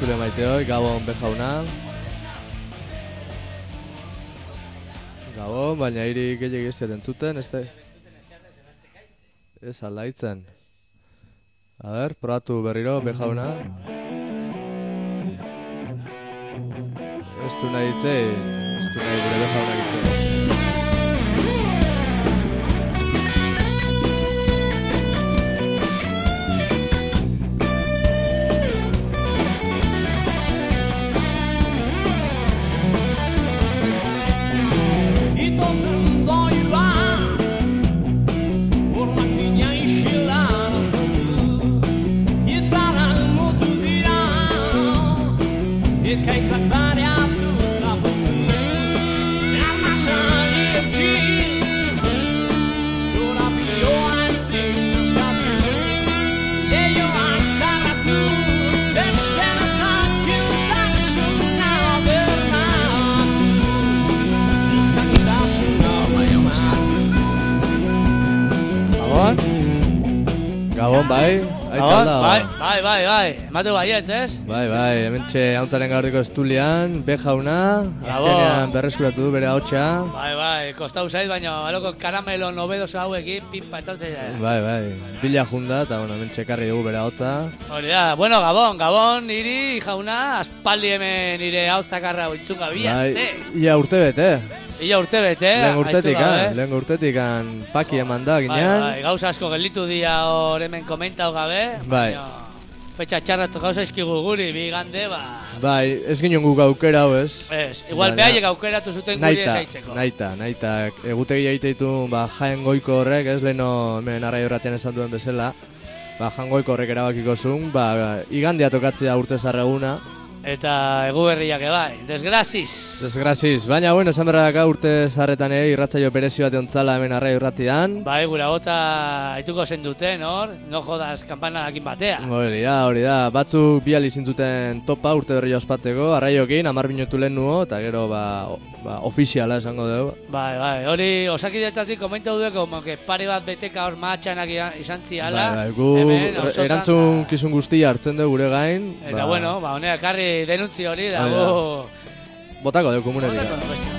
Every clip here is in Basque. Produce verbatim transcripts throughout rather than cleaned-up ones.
entzule maiteoi, Gabon bejauna. Gabon, baina hiri gehiagik ez dut entzuten, ez da... Ez aldaitzen. A ber, probatu berriro, bejauna. Ez du nahi ditzein, ez du nahi gure bejauna ditzein. Gabon, bai, aitzal da. Bai, bai, bai, bai, ematu baietz, ez? Bai, bai, hementxe hauntzaren gaurdiko estulian, bejauna, azkenean berreskuratu du bere ahotsa. Bai, bai, kostau zait, baina baloko karamelo nobedoso hauekin, pipa etortzea. Bai, bai, bila junda, eta bueno, hementxe ekarri dugu bere ahotsa. Hori da, bueno, Gabon, Gabon, niri, jauna, aspaldi hemen nire ahotzakarra oitzunga bi aste. Bai, ia urte bete, Ia urte bete, lehen urtetik, lehen urtetik paki eman da ginean. Bai, bai, gauza asko gelditu dia hor hemen komentau gabe, bai. Fetxa txarratu gauza eskigu guri, bi gande, ba... Bai, ez ginen guk aukera hau ez. Ez, igual behaiek aukeratu zuten guri ezaitzeko. Naita, naita, egutegi egiteitu, ba, Jaen Goiko horrek, ez leheno hemen arraio erratean esan duen bezala, ba, Jaen Goiko horrek erabakiko zuen, ba, igandia tokatzea urte zarreguna. Eta eguberriak ebai, desgraziz. Desgraziz, baina bueno, esan berra daka urte zarretan ere irratzaio berezi bat eontzala hemen arraio irratian. Bai, gura gota haituko zen duten, hor, no jodas kampanakin batea. Hori da, hori da, batzuk bi aliz zintzuten topa urte berria ospatzeko, arraiokin, amar minutu lehen nuo, eta gero ba, ba, ofiziala esango dugu. Bai, bai, hori osakidetzatik komentau dugu, como que pare bat beteka hor matxanak izan ziala. Bai, bai, gu erantzun kizun guztia hartzen dugu gure gain. Eta bueno, ba, honeak karri denuntzi hori dago... Botako dugu komunetik.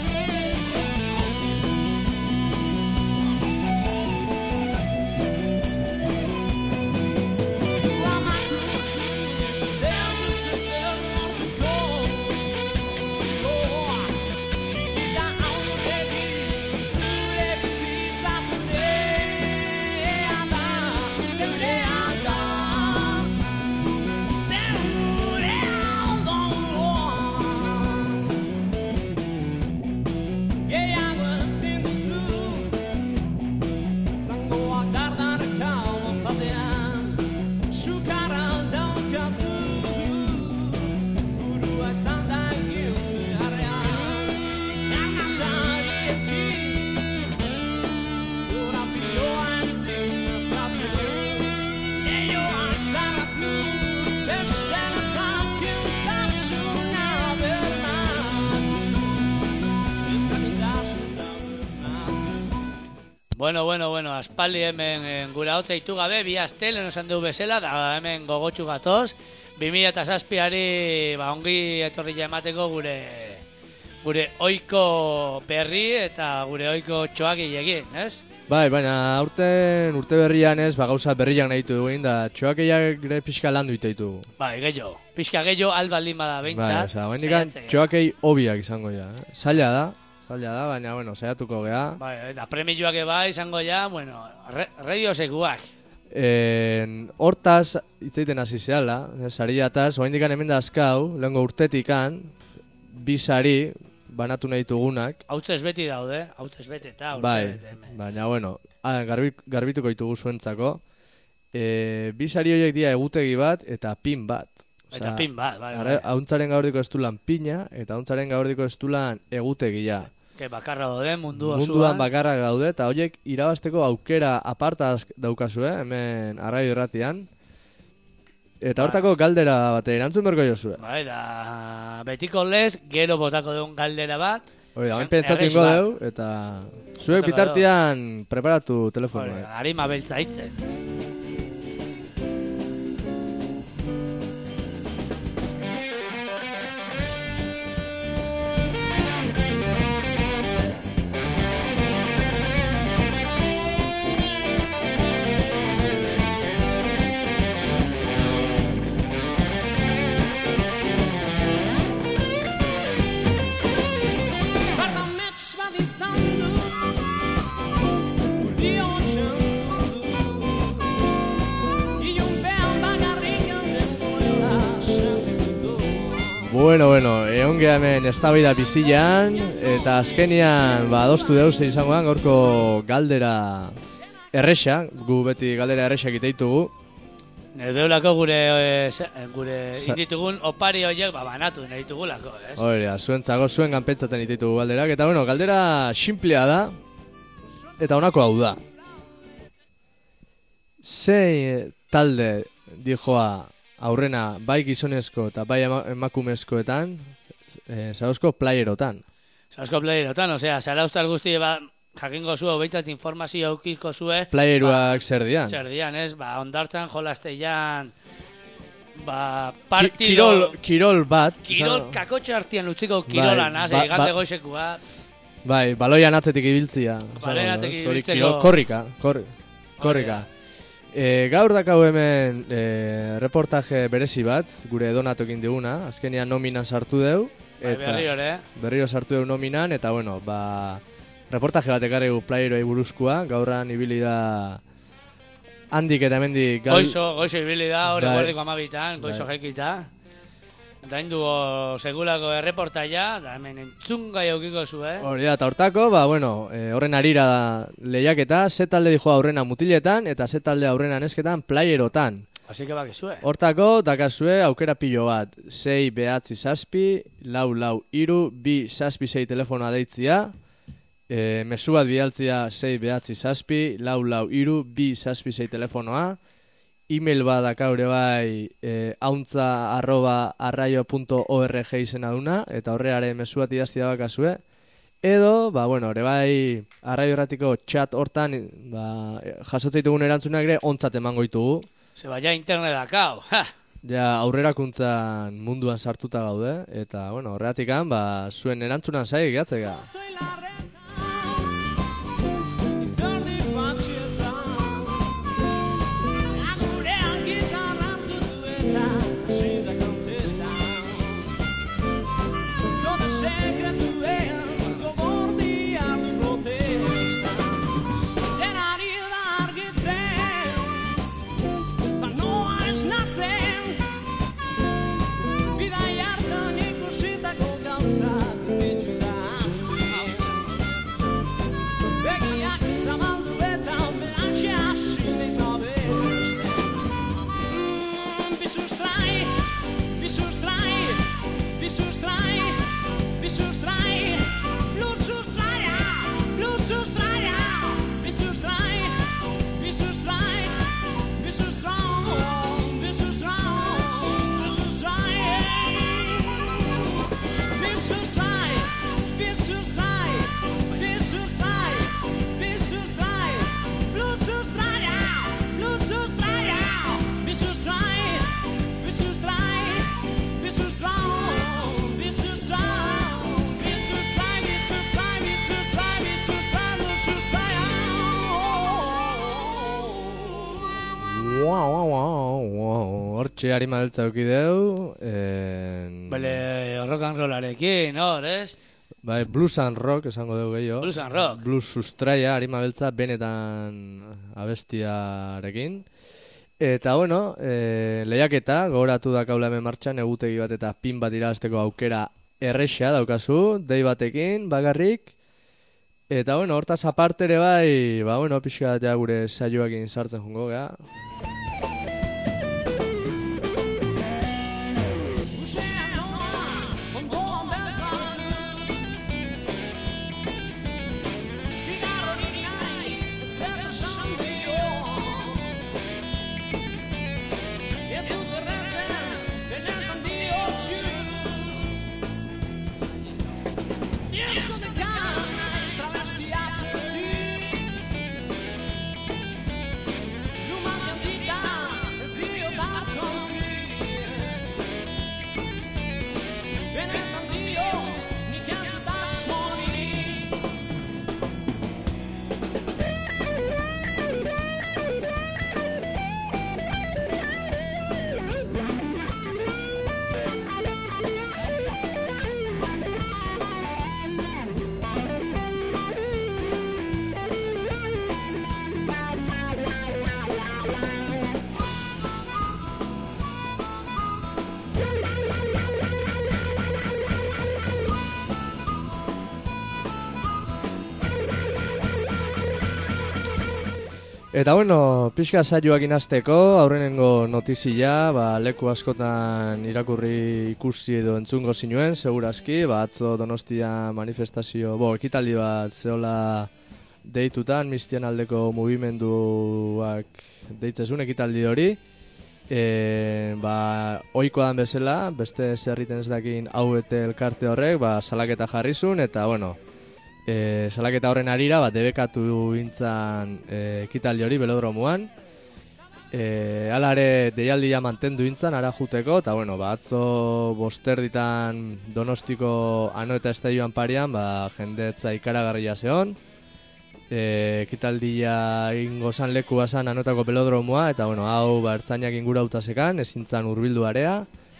Bueno, bueno, bueno, aspaldi hemen gura hotza itu gabe, bi aste, lehen esan dugu bezala, da hemen gogotxu gatoz, bi mila zazpiari ba, ongi etorria emateko gure gure oiko berri eta gure oiko txoak egin, ez? Bai, baina aurten urte berrian ez, ba, gauza berriak nahi dugu egin, da txoak egiak gire pixka landu itetu. Bai, gehiago, pixka gehiago albaldin bada behintzat. Bai, oza, baina txoak egi hobiak izango ja, eh? Zaila da. Zaila da, baina, bueno, saiatuko gea. Bai, eta premioak eba izango ja, bueno, re, radiosekuak. Hortaz, hitzeiten hasi zehala, sariataz, oaindikan hemen da azkau, lehenko urtetikan, bi sari, banatu nahi dugunak. Hautzez beti daude, hautzez beti eta urte bai, beti hemen. Baina, bueno, garbi, garbituko ditugu zuentzako. E, bi sari horiek dira egutegi bat eta pin bat. Eta pin bat, bai, bai. Hauntzaren gaurdiko estulan pina, eta hauntzaren gaurdiko estulan egutegia. Que bakarra daude mundu osoan. Munduan bakarra gaude, eta horiek irabazteko aukera apartaz daukazue, hemen arraio irratian. Eta hortako galdera bat erantzun berko jozue. Bai, da betiko lez, gero botako dugun galdera bat. Hoi da, hain pentsatu ingo dugu, eta zuek bitartian preparatu telefonoa. Harima beltza hitzen. bueno, bueno, egon geha hemen eztabaida bizian, eta azkenian, ba, adostu deuz izangoan, gaurko galdera erresa, gu beti galdera erresa egiteitugu. Deulako gure, e, gure Sa- inditugun opari horiek ba, banatu nahi ditugulako, ez? Horea, zuentzago, zuen ganpentsaten egiteitugu galderak, eta bueno, galdera simplea da, eta honako hau da. Sei talde dijoa aurrena bai gizonezko eta bai ema- emakumezkoetan, e, zauzko playerotan. Zausko playerotan, osea, zara ustal guzti, ba, jakingo zu, behintzat informazio aukiko zue. Playeruak zer dian? Zer dian, ez? Ba, ondartzan, jolasteian, ba, Ki- partido... Kirol, kirol bat. Kirol izan- kakotxe artian utziko kirola, Bai, naz, ba- igande ba- goizekua. Bai, baloian atzetik ibiltzia. Baloian esango, atzetik ez? Hori ibiltzeko- kirol- Korrika, korri, korrika. E, gaur dakau hemen e, reportaje berezi bat, gure donatokin diguna, azkenean nominan sartu deu. Bai, berriro ere. Berriro sartu deu nominan, eta bueno, ba, reportaje bat ekarri gu playeroi buruzkoa, gaurran ibili da handik eta hemendik gal... Goizo, goizo ibili da, hori Bai. guardiko amabitan, goizo Bai. jekita. Eta indugo segulako erreportaia, da hemen entzungai aukiko zu, eh? Hori da, eta hortako, ba, bueno, e, horren arira da lehiaketa, ze talde dijoa aurrena mutiletan, eta ze talde aurrena nesketan playerotan. Así que bakizue. Hortako, dakazue aukera pilo bat, sei behatzi zazpi, lau lau iru, bi zazpi sei telefonoa deitzia, e, mezu bat bidaltzia sei behatzi zazpi, lau lau iru, bi zazpi sei telefonoa, e-mail bat dakaure bai e, auntza arroba arraio punto org izena duna, eta horreare mezu bat idaztia bakazue, edo, ba, bueno, ere bai arraio erratiko chat hortan ba, jasotzen ditugun erantzunak ere ontzat emango ditugu. Se vaya internet dakau, ha! Ja, aurrerakuntzan munduan sartuta gaude, eta, bueno, horregatikan, ba, zuen erantzunan zai gehatzega. Hortxe harima beltza euki deu, en... Bele rock and rollarekin, hor, ez? bai, blues and rock esango dugu gehiago. Blues and rock. Blues sustraia, harima beltza benetan abestiarekin. Eta, bueno, e, lehiaketa, gogoratu dakaula hemen martxan, egutegi bat eta pin bat irabazteko aukera erresa daukazu, dei batekin, bagarrik. Eta, bueno, hortaz aparte ere bai, ba, bueno, pixka ja gure saioakin sartzen jongo, gea. Travesti a tutti, Eta bueno, pixka saioak inazteko, aurrenengo notizia, ba, leku askotan irakurri ikusi edo entzungo zinuen, segurazki, ba, atzo Donostia manifestazio, bo, ekitaldi bat zehola deitutan, Mistian aldeko mugimenduak deitzezun ekitaldi hori. E, ba, ohikoa dan bezala, beste zerriten ez dakin hauete elkarte horrek, ba, salaketa jarrizun, eta bueno, e, salaketa horren arira, ba, debekatu intzan e, ekitaldi hori belodromuan. E, alare deialdia mantendu intzan, ara juteko, eta bueno, ba, atzo bosterditan Donostiko ano eta estaioan parian, ba, jendetza ikaragarria zehon. E, ekitaldia ingo zan leku bazan anotako pelodromoa, eta bueno, hau ba, ertzainak ingurauta zekan, ezintzan hurbildu area.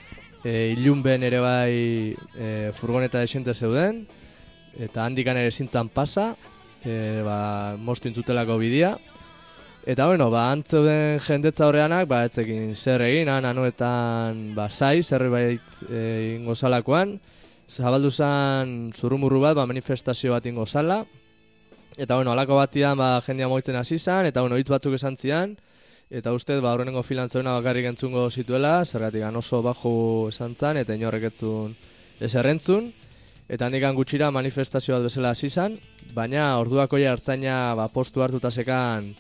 E, ilunben ere bai e, furgoneta desente zeuden, eta handikan ere ezintzan pasa, e, ba, moztu intzutelako bidea. Eta bueno, ba, antzeuden jendetza horreanak, ba, etzekin zer egin, han anoetan, ba, sai, zerbait e, ingo zalakoan. Zabaldu zan zurrumurru bat, ba, manifestazio bat ingo zala. Eta bueno, alako batian ba, jendia moitzen hasi zan, eta bueno, hitz batzuk esan zian, eta uste ba, horrenengo filan zeuna bakarrik entzungo zituela, zergatik oso baju esan zan, eta inorrek etzun ez errentzun. Eta handikan gutxira manifestazio bat bezala hasi zan, baina orduako ja ertzaina ba, postu hartuta sekan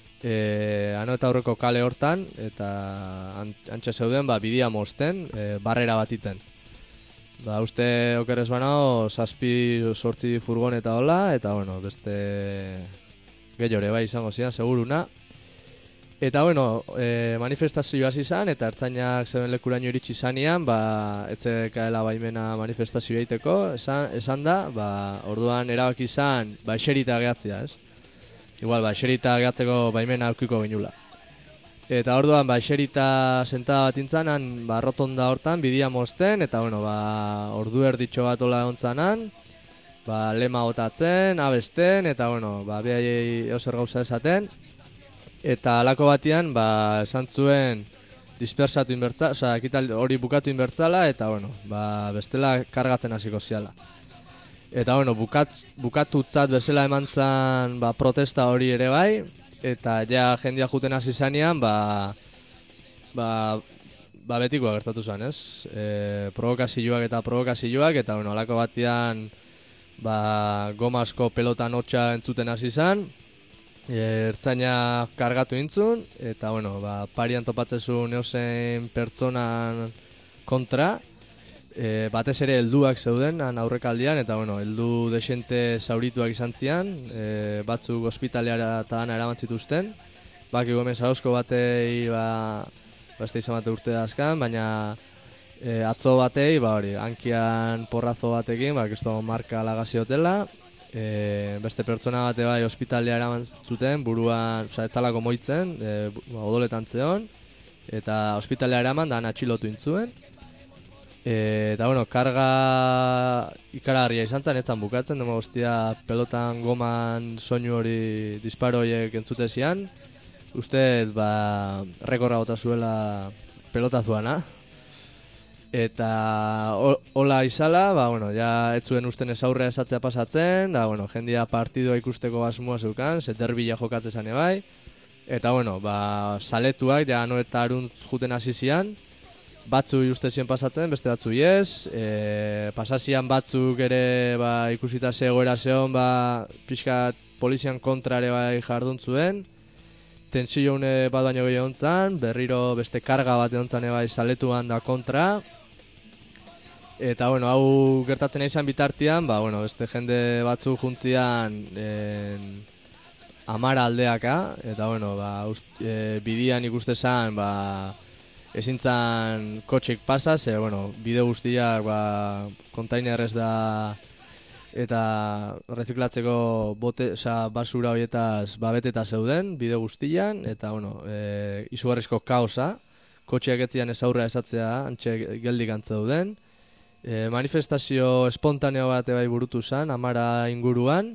e, ano eta aurreko kale hortan, eta antxe zeuden ba, bidia mozten, e, barrera batiten. Ba, uste okerrez banao, zazpi sortzi furgoneta hola, eta bueno, beste gehiore bai izango zian, seguruna. Eta bueno, e, manifestazioa hasi izan, eta ertzainak zeuden lekuraino iritsi zanean, ba, etzekaela baimena manifestazioa egiteko, esan, esan da, ba, orduan erabaki izan, ba, eserita gehatzea, ez? Igual, ba, eserita gehatzeko baimena aurkiko ginula. Eta orduan, ba, eserita sentada bat intzanan, ba, rotonda hortan, bidia mozten, eta bueno, ba, ordu erditxo bat ola ontzanan, ba, lema botatzen, abesten, eta bueno, ba, behai eozer gauza esaten. Eta alako batian, ba, esan zuen dispersatu inbertza, oza, ekitaldi hori bukatu inbertzala, eta bueno, ba, bestela kargatzen hasiko ziala. Eta bueno, bukat, bukatutzat bezala eman zan, ba, protesta hori ere bai, eta ja jendia juten hasi zanean, ba, ba, ba betikoa gertatu zen, ez? E, provokazioak eta provokazioak, eta bueno, alako batean ba, gomasko pelotan hotxa entzuten hasi zen, e, ertzaina kargatu intzun, eta bueno, ba, parian topatzezun eusen pertsonan kontra, e, batez ere helduak zeuden han aurrekaldian, eta bueno, heldu desente zaurituak izan zian, e, batzuk ospitaleara eta dana eraman zituzten. Baki gomen zarauzko batei, ba, beste izan bate urte dazkan, baina e, atzo batei, ba hori, hankian porrazo batekin, ba, kisto marka lagaziotela, e, beste pertsona bate bai ospitalea eraman zuten, buruan, oza, etzalako moitzen, e, ba, odoletan zeon, eta ospitalea eraman, da atxilotu intzuen. E, eta bueno, karga ikaragarria izan zen, etzan bukatzen, dema guztia pelotan goman soinu hori disparo horiek entzute zian. Ustez, ba, rekorra bota zuela pelotazuana. Eta hola izala, ba, bueno, ja ez zuen usten ez aurrea esatzea pasatzen, da, bueno, jendia partidua ikusteko asmoa zeukan, ze derbila jokatze zane bai. Eta, bueno, ba, saletuak, ja, no eta aruntz juten hasi zian. Batzu uste zien pasatzen, beste batzu yes, e, pasazian batzuk ere ba, ikusita zegoera zeon, ba, pixkat polizian kontra ere bai jardun zuen. Tentsio une bat baino gehiago ontzan, berriro beste karga bat ontzan ere bai saletuan da kontra. Eta bueno, hau gertatzen izan bitartian, ba, bueno, beste jende batzu juntzian en, Amara aldeaka, eta bueno, ba, ust, e, bidian ikuste zan, ba, ezin zan kotxek pasa, ze, bueno, bide guztiak, ba, kontainerrez da, eta reziklatzeko bote, oza, basura horietaz babeteta zeuden, bide guztian, eta, bueno, e, izugarrizko kaosa, kotxeak etzian ez aurrea esatzea, antxe geldik antzeuden. E, manifestazio espontaneo bat bai burutu zen, Amara inguruan,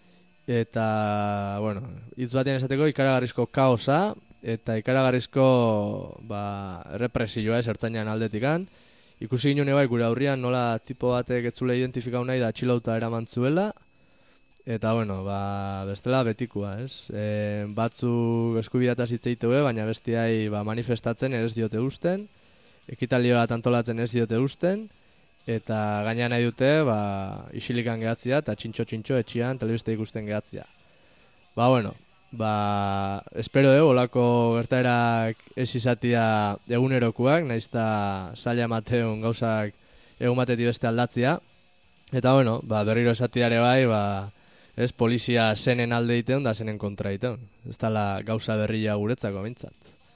eta, bueno, hitz batean esateko ikaragarrizko kaosa, eta ikaragarrizko ba, represioa ez ertzainan aldetikan. Ikusi ginen bai gure aurrian nola tipo batek etzule identifikau nahi da atxilauta eraman zuela, Eta, bueno, ba, bestela betikua, ez? E, batzuk eskubideataz hitz egite be, baina bestiai ba, manifestatzen ez diote usten, ekitaldi bat antolatzen ez diote usten, eta gaina nahi dute, ba, isilikan gehatzia eta txintxo-txintxo etxian telebista ikusten gehatzia. Ba, bueno, ba, espero dugu, olako gertaerak ez izatia egunerokoak, nahiz eta zaila emateun gauzak egun batetik beste aldatzia. Eta, bueno, ba, berriro esatiare bai, ba, ez, polizia zenen alde egiten da zenen kontra egiten. Ez dala gauza berria guretzako bintzat.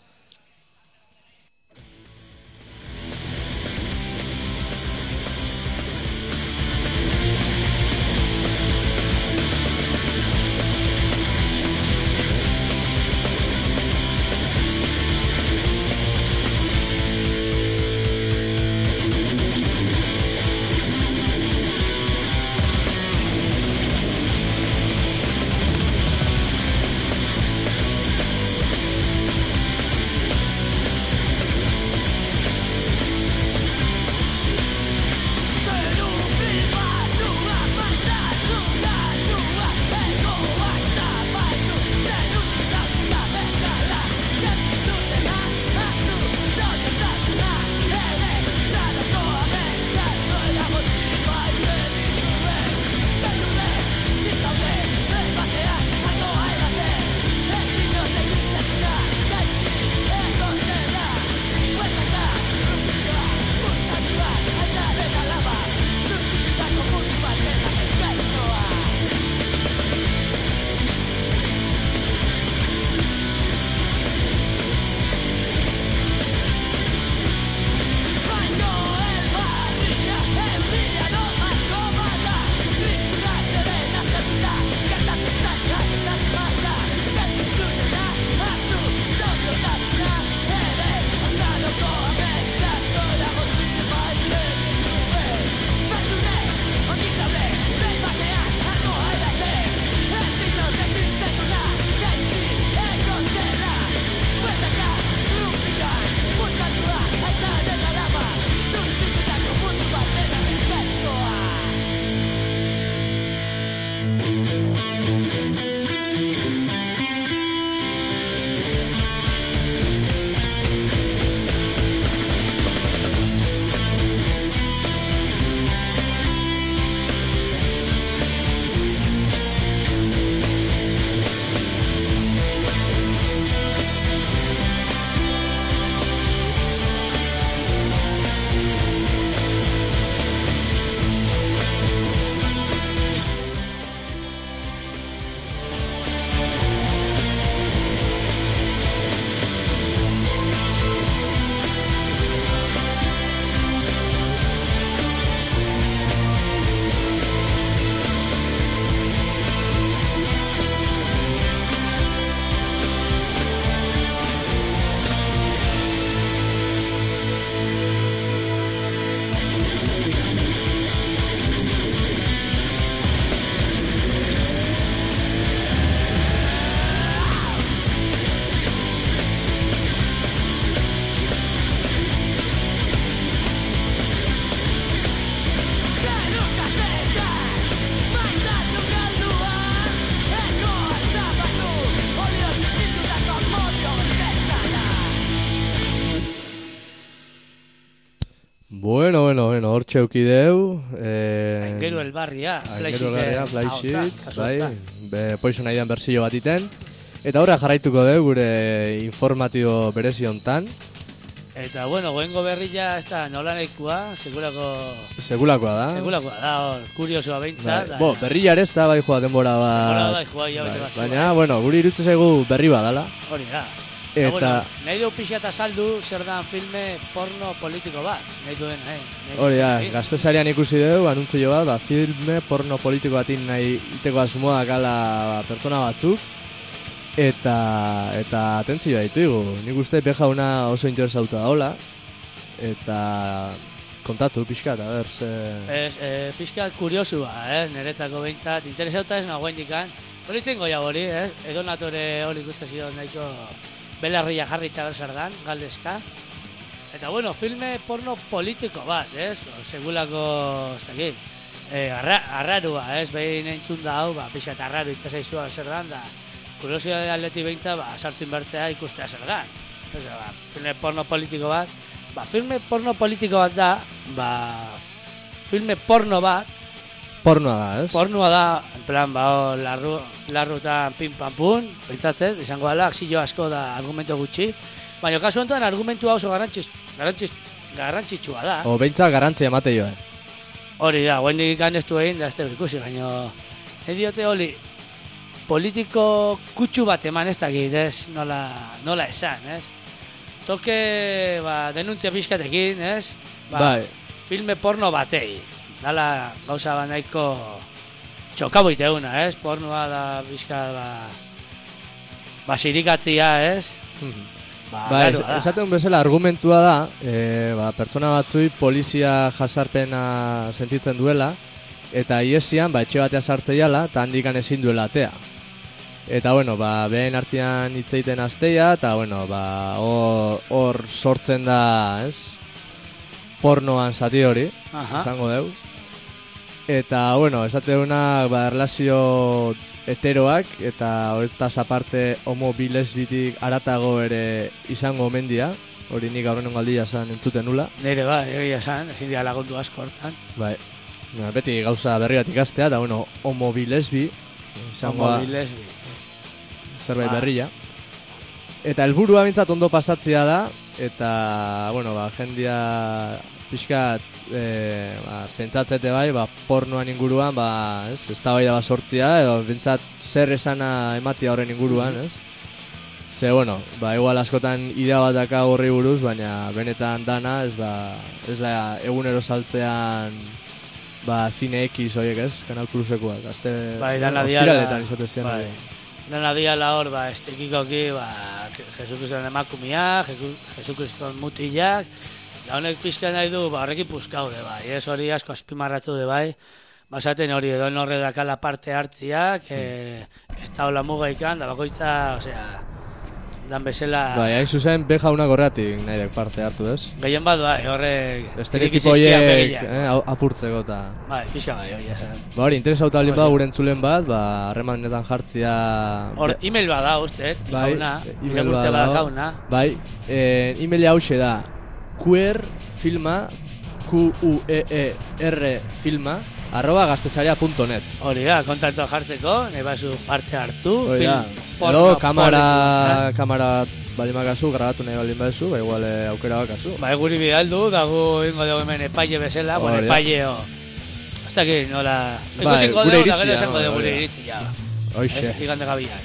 Bueno, bueno, bueno, hortxe euki deu. Eh, Aingeru elbarria, Aingeru elbarria, Flysheet, bai, be, Poison Aidan berzio bat iten. Eta horra jarraituko deu gure informatibo berezi hontan. Eta, bueno, goengo berria ez da nola nahikoa, segurako... Segulakoa da. Segulakoa da, hor, kuriosoa behintzat. Bai. Bo, berria ere ez da bai joa denbora bat. Denbora bai joa, ja, bai. Baina, bai. Bueno, guri irutze zaigu berri bat dala. Hori da. Eta... Bueno, nahi du pixa eta saldu zer dan filme porno politiko bat. Nahi duen, eh? Hori da, gaztesarian ikusi dugu, anuntzio bat, ba, filme porno politiko batin nahi iteko asmoa gala ba, pertsona batzuk. Eta, eta atentzioa ditugu. Nik uste bejauna oso interesauta daola. Eta kontatu pixkat, a ber, ze... Ez, e, pixkat kuriosua, eh? Niretzako behintzat, interesauta ez nagoen dikan. Hori tengo ja hori, eh? Edo natore hori ikuste zido nahiko belarria jarrita berzardan, galdezka. Eta bueno, filme porno politiko bat, ez? Segulako, ez dakit. e, arra, arrarua, ez, behin entzun da hau, ba, pixat arraru itazaizua zer dan, da, kuriosidade aldetik behintza, ba, sartu inbertzea ikustea zer dan. Ez, ba, filme porno politiko bat, ba, filme porno politiko bat da, ba, filme porno bat, Pornoa da, ez? pornoa da, en plan, ba, o, larru, larrutan pin pam pun, pentsatzen, izango dela, akzio asko da argumento gutxi, baina kasu honetan argumentua oso garrantziz, garrantziz, garrantzitsua da. O behintzat garrantzia emate joan. Hori da, guen dikan ez du egin, da ez da ikusi, baina ediote hori politiko kutsu bat eman ez dakit, ez, nola, nola esan, ez? Toke, ba, denuntzia pixkatekin, ez? Ba, Bai. filme porno batei. Dala gauza ba nahiko txokaboite eguna, ez? Pornoa da pixka, ba, ba, sirikatzia, ez? Mhm. Ba, Ba, es, garua da. esaten bezala argumentua da, e, ba, pertsona batzui polizia jasarpena sentitzen duela, eta iesian, ba, etxe batea sartzeiala, eta handikan ezin duela atea. Eta, bueno, ba, behen artean hitz egiten hasteia, eta, bueno, ba, hor hor sortzen da, ez? Pornoan zati hori, Aha. esango deu. Eta, bueno, esate duna, ba, relazio heteroak, eta horretaz aparte homo bi lesbitik aratago ere izango omen dira. Hori nik aurrenengo aldia esan entzuten nula. Nire ba, egia esan, ezin dira lagundu asko hortan. Bai, ba, beti gauza berri bat ikastea, eta, bueno, homo bi lesbi, izango da Homo bi lesbi. zerbait Ba. berria. Eta helburua bintzat ondo pasatzea da, eta, bueno, ba, jendia pixkat e, ba, pentsatzete bai, ba, pornoan inguruan, ba, ez, eztabaida bat sortzia, edo bintzat zer esana ematia horren inguruan, ez? Ze, bueno, ba, igual askotan idea bat daka horri buruz, baina benetan dana, ez da, ez da egunero saltzean, ba, Cine X horiek, ez? Kanal Plusekoak, azte, Bai, dana diala- ostiraletan izate zian bai. hori. Dena diala hor, ba, estekikoki, ba, Jesukriston emakumiak, Jesukriston mutilak, da honek pizka nahi du, ba, horrekin puzkaude, bai, ez hori asko azpimarratu de, bai, basaten hori edo horre dakala parte hartziak, e, ez da hola mugaikan, da bakoitza, osea, dan bezala, Bai, hain zuzen, be jaunak horretik nahi dek parte hartu, ez? gehien bat, bai, horrek, Estereotipo iriki zizkian horiek begiak. eh, au- apurtzeko eta... Bai, pixka bai, hori esan. Ba hori, interesauta baldin Oso. bada gure entzulen bat, ba, harremanetan jartzia... Hor, be- email bada, uste, bai, jauna, email irakurtzea badago. badakauna. Bai, eh, emaila hause da queer filma, Q U E E R filma, arroba gaztesaria punto net. Hori da, kontaktua jartzeko, nahi bazu parte hartu, Hori da, porno edo kamara, politikoa. kamara baldin bakazu, grabatu nahi baldin bakazu, ba igual eh, aukera bakazu. Ba, guri bidaldu, dago ingo dugu hemen epaile bezala, bueno, Hori da. epaileo. Ez dakit nola... Bai, Ikusiko gure dugu, da gero iritzia, esango no, dugu hori gure da. iritzia. Hoxe. Ez, igande gabian.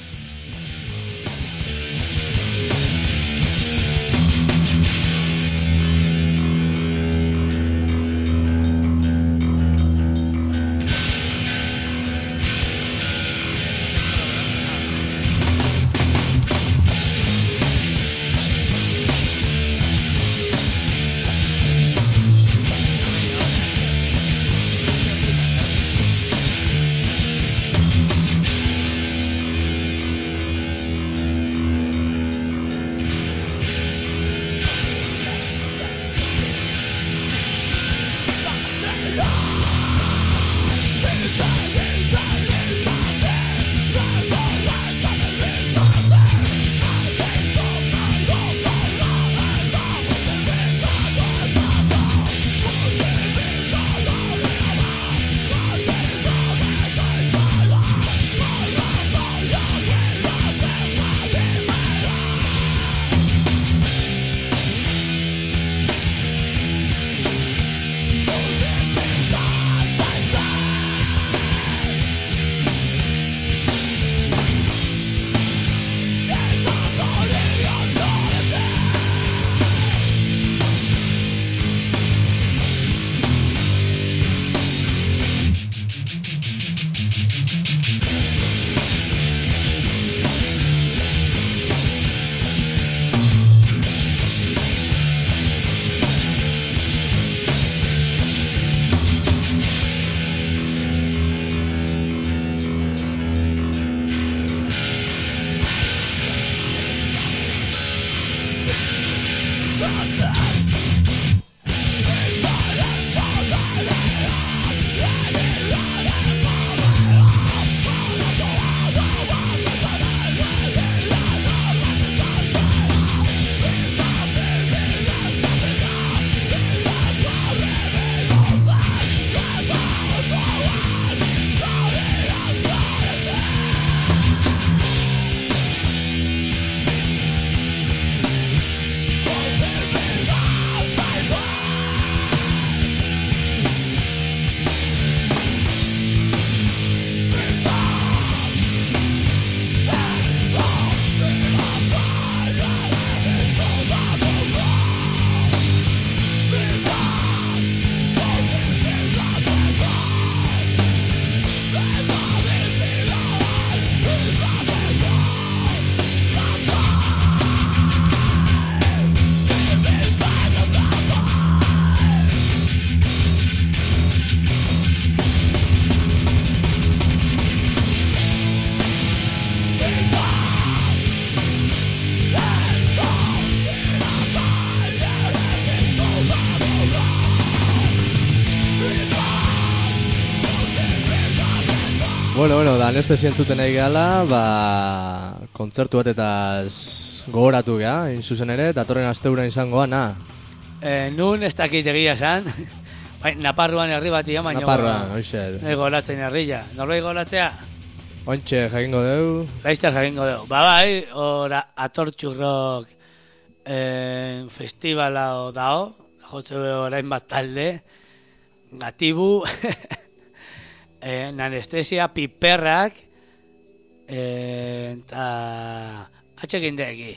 Bueno, bueno, da anestesia entzuten nahi gehala, ba, kontzertu bat eta gogoratu geha, hain zuzen ere, datorren asteura izangoa, na. E, nun ez dakit egia esan, bai, Naparruan herri bat ia, baina... Naparruan, hoxe. Nahi goratzen herria. Norbait goratzea? Ointxe jakingo deu. Laizter jakingo deu. Ba bai, ora atortxurrok eh, festivala dao, jotze orain bat talde, gatibu, eh, anestesia, piperrak, eh, eta atxekindeki.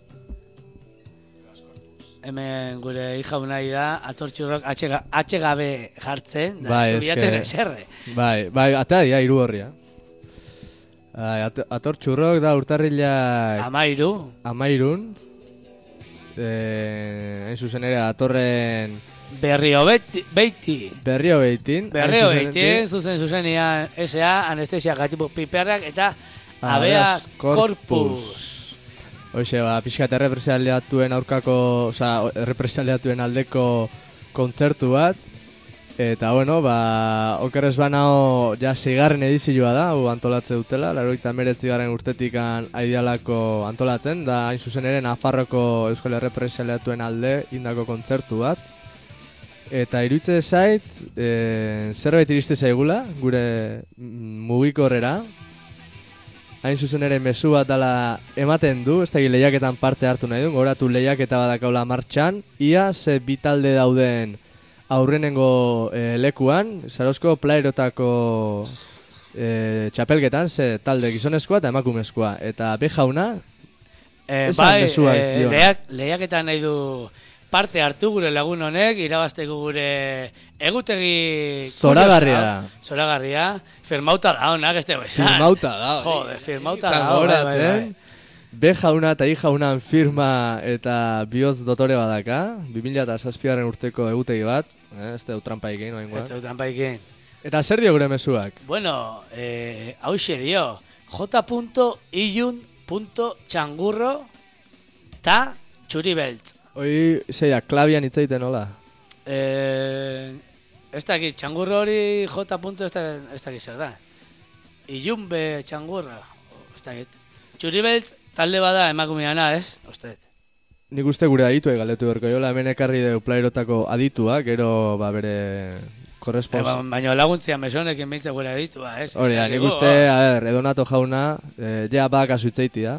Hemen gure hija unai da, atortxurrok atxe gabe jartzen, da Bai, ez du biatzen eske- eserre. Bai, bai, atea dia, hiru horria. Bai, at- atortxurrok da urtarrilak Amairu, amairun. Eh, hain zuzen ere, atorren berrio beti, beiti. berrio behitin. Berreo eitin, zuzen zuzenian S A, anestesia gatibu piperrak eta habeas corpus. Hoxe, ba, pixkat errepresaliatuen aurkako, oza, errepresaliatuen aldeko kontzertu bat. Eta, bueno, ba, okerrez banao, ja, seigarren edizioa da, hau antolatze dutela, laurogeita hemeretzi garren urtetikan aidialako antolatzen, da hain zuzen ere Nafarroko Euskal Errepresaliatuen alde indako kontzertu bat. Eta iruditze zait, e, zerbait iriste zaigula, gure mm, mugikorrera. Hain zuzen ere mezu bat dala ematen du, ez da lehiaketan parte hartu nahi du, gogoratu lehiaketa badakaula martxan, ia ze bi talde dauden aurrenengo e, lekuan, Sarozko plaerotako e, txapelketan, ze talde gizonezkoa eta emakumezkoa. Eta be jauna, Eh, esan bai, mezuak eh, diona. lehiak, lehiaketan nahi du parte hartu gure lagun honek, irabazteko gure egutegi... Zoragarria. kuriosa, Zoragarria. Firmauta da honak, ez dugu esan. Firmauta da. Jode, firmauta Izan da. bai, bai, gogoratzen, bai. be jauna eta i jaunan firma eta bihotz dotore badaka, bi mila zazpigarren urteko egutegi bat, eh, ez dut trampa egin, Ez oaingoa. dugu tranpaikin. Eta zer dio gure mezuak? Bueno, eh, hauxe dio, j.iyun.txangurro ta txuribeltz. Hoi, zeia, klabian hitzaiten nola? Eh, ez dakit, txangurro hori j. ez da- ez dakit zer da. Ilunbe txangurra, ez dakit. Txuribeltz talde bada emakumeana, ez? Ostet. Nik uste gure adituek galdetu berko jola, hemen ekarri deu plairotako aditua, gero ba bere Eh, korrespons... ba, baina laguntzia mesonekin behitze gure ditua, ez? Hori da, Ez nik dakigu, uste, a ber, Edonato jauna, eh, ja bakazu itzaiti da.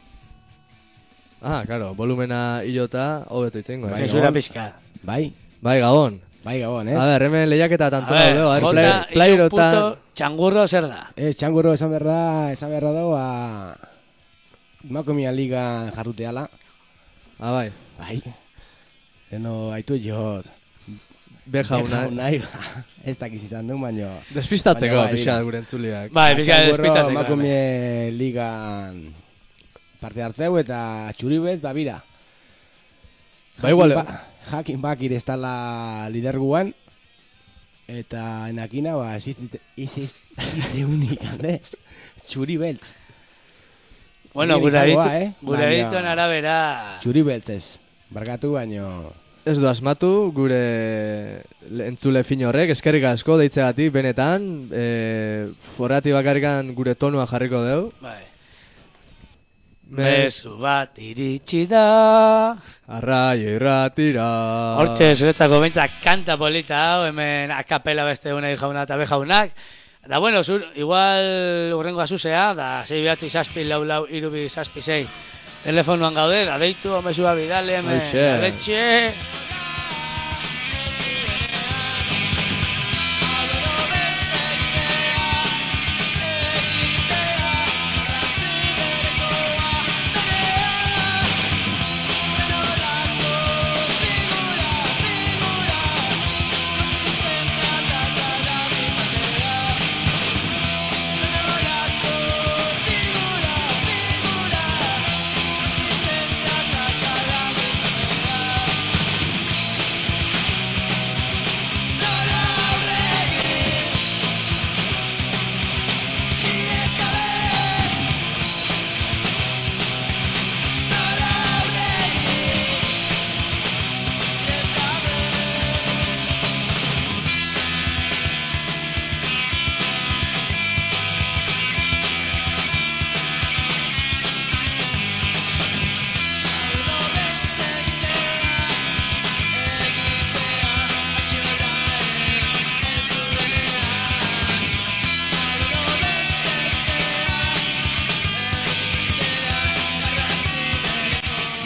Ah, claro, volumena hilota, hobeto itzengo. Bai, Eh? Zensura Gabon. pixka. Bai, Bai, Gabon. bai gabon, ez? A ber, hemen lehiaketa tanto A naudeo, a ver, ber, J. plairota... Txangurro zer da? Ez, txangurro esan behar da, esan behar da, ba... Emakumia liga jarruteala. Ah, bai, Bai. Eno, haitu jot. be jauna. Nahi, ez dakiz izan du, baino... Despistatzeko, Baina bai, pixka mira. gure entzuliak. Bai, pixka Txangurro despistatzeko. emakumie ligan parte hartzeu eta txuribez, ba, bira. Ba, igual... Ba, jakin bakir ez tala liderguan, eta enakina, ba, izizte unik, hande? Txuri beltz. Bueno, Bien gure izangoa, aditu, eh? gure Baina- adituen arabera... Txuri beltz ez. Barkatu baino... Ez du asmatu, gure le- entzule fin horrek, eskerrik asko deitzegatik, benetan, e, forrati bakarrikan gure tonua jarriko deu. Bai. Mes- Mezu bat iritsi da... Arraio irratira. Hortxe, zuretzako behintzak kanta polita hau, hemen akapela beste unai jauna eta be jaunak. Da bueno, zur, igual urrengo azuzea, da sei behatzi zazpi lau lau irubi zazpi sei telefonuan gaude, da deitu, omezua bidale, hemen, Hoxe. aletxe.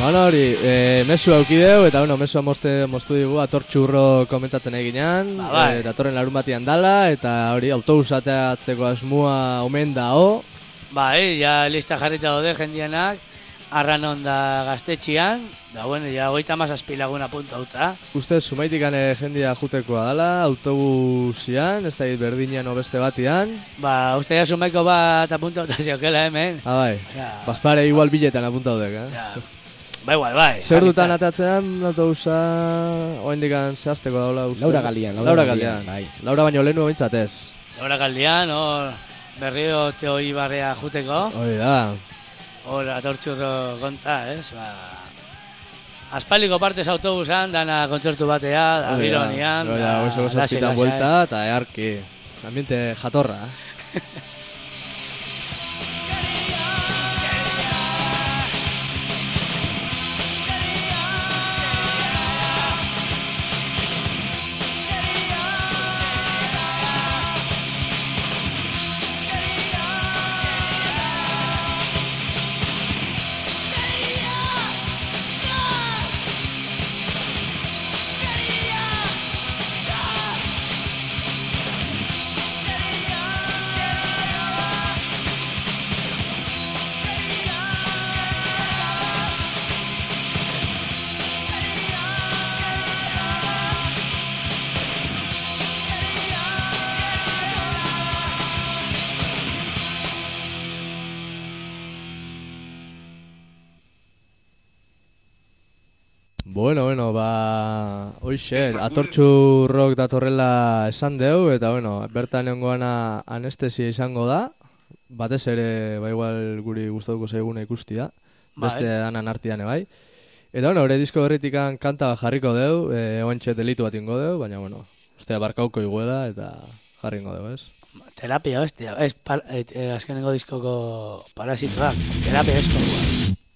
Bueno, hori, e, mesu aukideu, eta bueno, mesua moste, mostu digu atortxurro komentatzen eginean, Ba, bai. e, datorren larun batian dala, eta hori, autobus ateatzeko asmua omen dao. Bai, ja lista jarrita daude jendianak, arranon da gaztetxian, da bueno, ja hogeita hamazazpi lagun apuntauta. Uste, Zumaitikane jendia jutekoa dala, autobusian, ez da berdinean o beste batian. Ba, uste ja Zumaiko bat apuntauta ziokela hemen. Ah, bai, Ja. Baspare igual biletan apuntaudek, eh? Ja. Ba, igual, bai. Zer dutan jarrita. atatzean autobusa, oaindikan zehazteko daula uste? Laura Galian, Laura Laura Galian, Galian. bai. Laura baino lehenu bintzat ez. Laura Galdian, hor berrio Teo Ibarrea juteko, Hori da. hor atortxurro konta, ez? Ba, aspaldiko partez autobusan, dana kontzertu batea, da Hori da. Gironian, Hori da, gozo gozo lasai, azpitan lasai. buelta, eta earki. Ambiente jatorra. Bueno, bueno, ba, hoxe, atortxu rock datorrela esan deu, eta bueno, bertan nengoana anestesia izango da, batez ere, ba igual guri gustatuko zaiguna ikustia, beste Bai. danan artian bai. Eta bueno, ore disko berritikan kanta bat jarriko deu, e, oantxe delitu bat ingo deu, baina bueno, ustea barkauko iguela eta jarri ingo deu, ez? Terapia, hostia, ez, par, et, eh, azkenengo diskoko parasitoak, terapia eskokoa.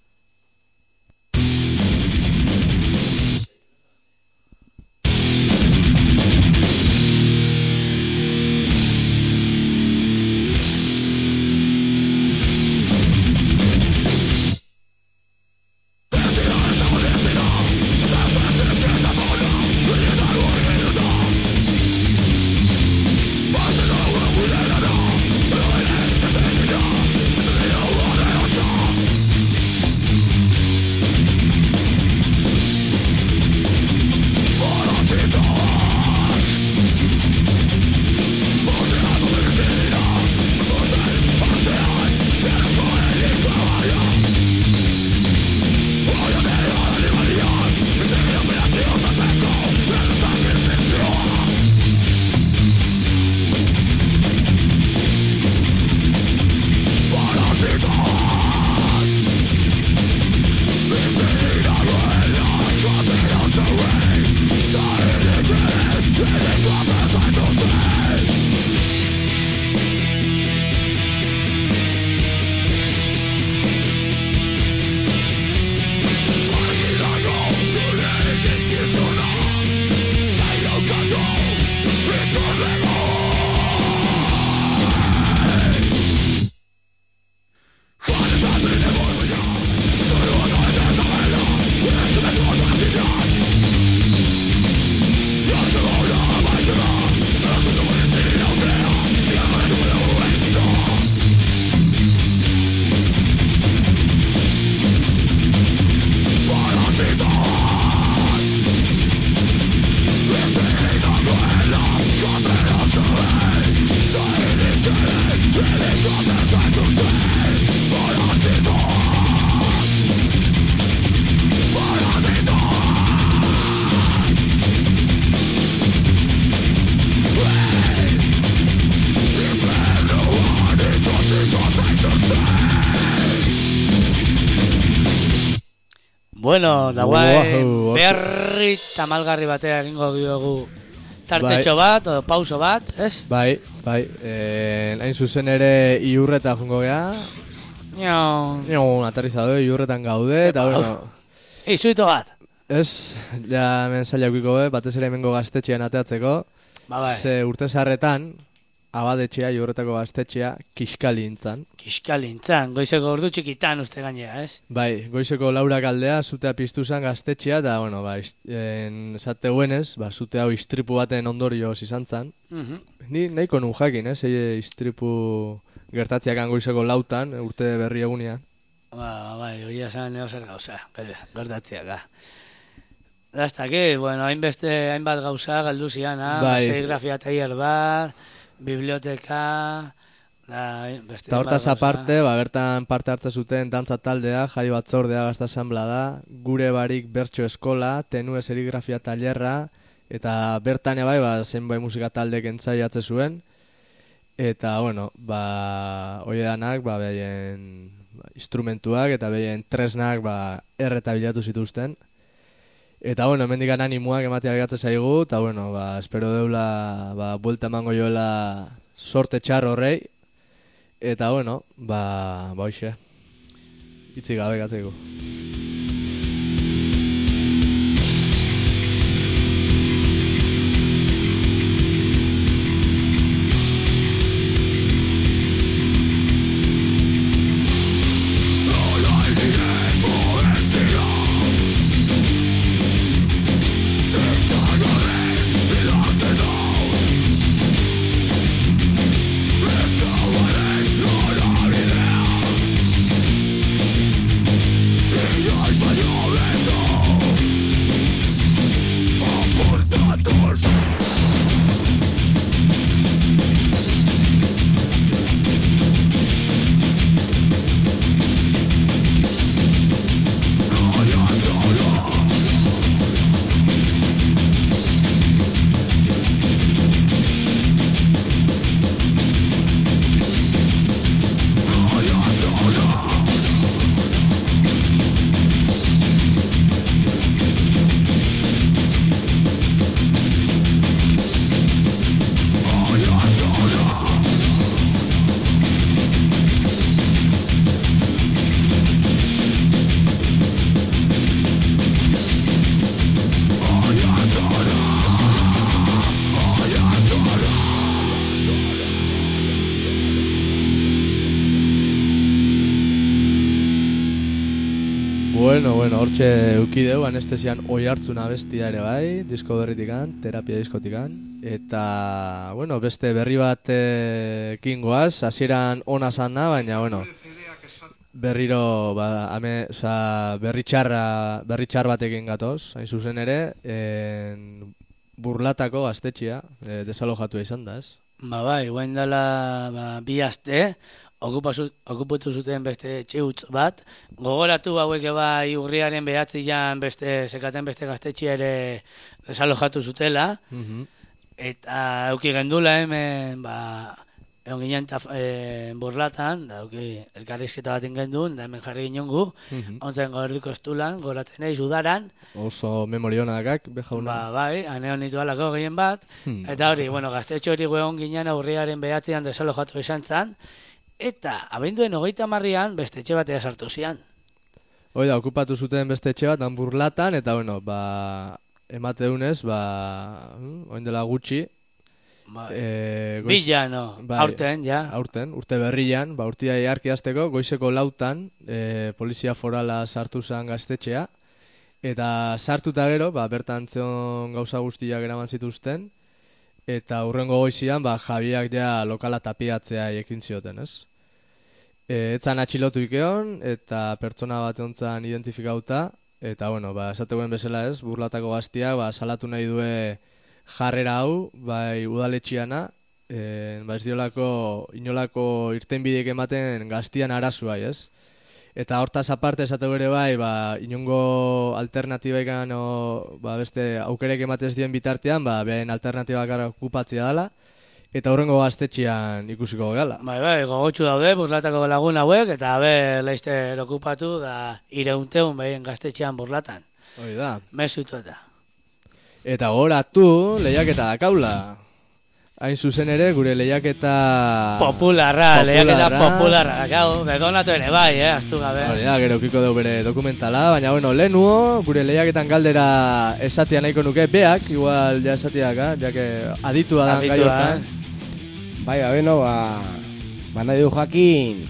Bueno, da guai, Wow, berri tamalgarri batea egingo diogu tartetxo bat, o pauso bat, ez? Bai, bai, eh, hain zuzen ere iurreta jungo gea. Nion. Nion, aterrizado, iurretan gaude, eta bueno, Izuito bat. ez, ja hemen zaila eukiko be, batez ere hemengo gaztetxean ateatzeko. Ba bai. Ze urte zarretan, abadetxea, Igorretako gaztetxea, kiskalintzan. Kiskalintzan, goizeko ordu txikitan uste gainera, ez? Bai, goizeko laurak aldea, zutea piztu zen gaztetxea, eta, bueno, ba, esate guenez, ba, zute hau istripu baten ondorioz izan zen. Mhm. Ni nahiko nun jakin, ez, eh, istripu gertatziakan goizeko lautan, urte berri egunean. Ba, bai, hori esan neo zer gauza, gertatziaka. Daztaki, bueno, hainbeste, hainbat gauza galdu zian, ha? Bai, Serigrafia taller bat, biblioteka, da, beste eta hainbat hortaz gauza. aparte, ba, bertan parte hartzen zuten dantza taldea, jai batzordea, gazta asanblada, gure barik bertso eskola, tenue serigrafia tailerra, eta bertan bai, ba, zenbait musika taldek entzaiatze zuen, eta, bueno, ba, hoiedanak, ba, behien instrumentuak eta behien tresnak, ba, erreta bilatu zituzten. Eta, bueno, hemendikan animoak ematea begatzen zaigu, eta, bueno, ba, espero deula, ba, buelta emango joela sorte txar horrei, eta, bueno, ba, ba, hoxe, hitzik gabe gatzeko. Bueno, bueno, hortxe eukideu, anestesian oi hartzuna bestia ere bai, disko berritikan, terapia diskotikan. Eta, bueno, beste berri bat ekin goaz, hasieran ona zana, baina, bueno, berriro, ba, ame, oza, berri txarra, berri txar batekin gatoz, hain zuzen ere, en, Burlatako gaztetxea, e, desalojatua izan da, ez? Ba, bai, guen dela, ba, bi aste, okupatu zuten beste txeutz bat, gogoratu hauek bai urriaren behatzian beste, sekaten beste gaztetxea ere desalojatu zutela, Mhm. eta euki gendula hemen, ba, egon ginen taf, e, Burlatan, da euki elkarrizketa bat ingendun, da hemen jarri ginen gu, Mhm. ontzen gaurriko estulan, goratzen eiz udaran, Oso memorionakak, bejauna. ba, bai, ane honitu alako gehien bat, Hmm. eta hori, bueno, gaztetxo hori egon ginen aurriaren behatzean desalojatu izan zan, eta abenduen hogeita marrian beste etxe batea sartu zian. Hoi da, okupatu zuten beste etxe bat, han Burlatan, eta bueno, ba, emate dunez, ba, mm, orain dela gutxi, Bai. e, goiz- Bila, no, bai, aurten, ja. aurten, urte berrian, ba, urtia iarki hasteko, goizeko lautan, e, polizia forala sartu zen gaztetxea, eta sartuta gero, ba, bertan zeon gauza guztiak eraman zituzten, eta hurrengo goizian, ba, jabiak ja lokala tapiatzea ekin zioten, ez? E, etzan atxilotu ikeon, eta pertsona bat ontzan identifikauta, eta, bueno, ba, esateguen bezala ez, Burlatako gaztiak, ba, salatu nahi due jarrera hau, bai, udaletxiana, e, ba, ez diolako, inolako irtenbideek ematen gaztian arazuai, ez? Eta hortaz aparte esategu ere bai, ba, inongo alternatibaikan, o, ba, beste aukerek ematez dien bitartean, ba, behen alternatibak okupatzea dela, eta horrengo gaztetxean ikusiko gala. Bai, bai, gogotsu daude, Burlatako lagun hauek, eta abe laizter okupatu da ireunteun behien gaztetxean Burlatan. Hoi da. Mesutu eta. Eta goratu, lehiaketa dakaula. Hain zuzen ere, gure lehiaketa... Popularra, lehiaketa popularra, dakau, bedonatu ere bai, eh, astu gabe. Hori da, gero ukiko dugu bere dokumentala, baina bueno, lehenuo, gure lehiaketan galdera esatia nahiko nuke, beak, igual ja esatiak, ja que aditua da gai hortan. Bai, ba, beno, ba, ba nahi du jakin,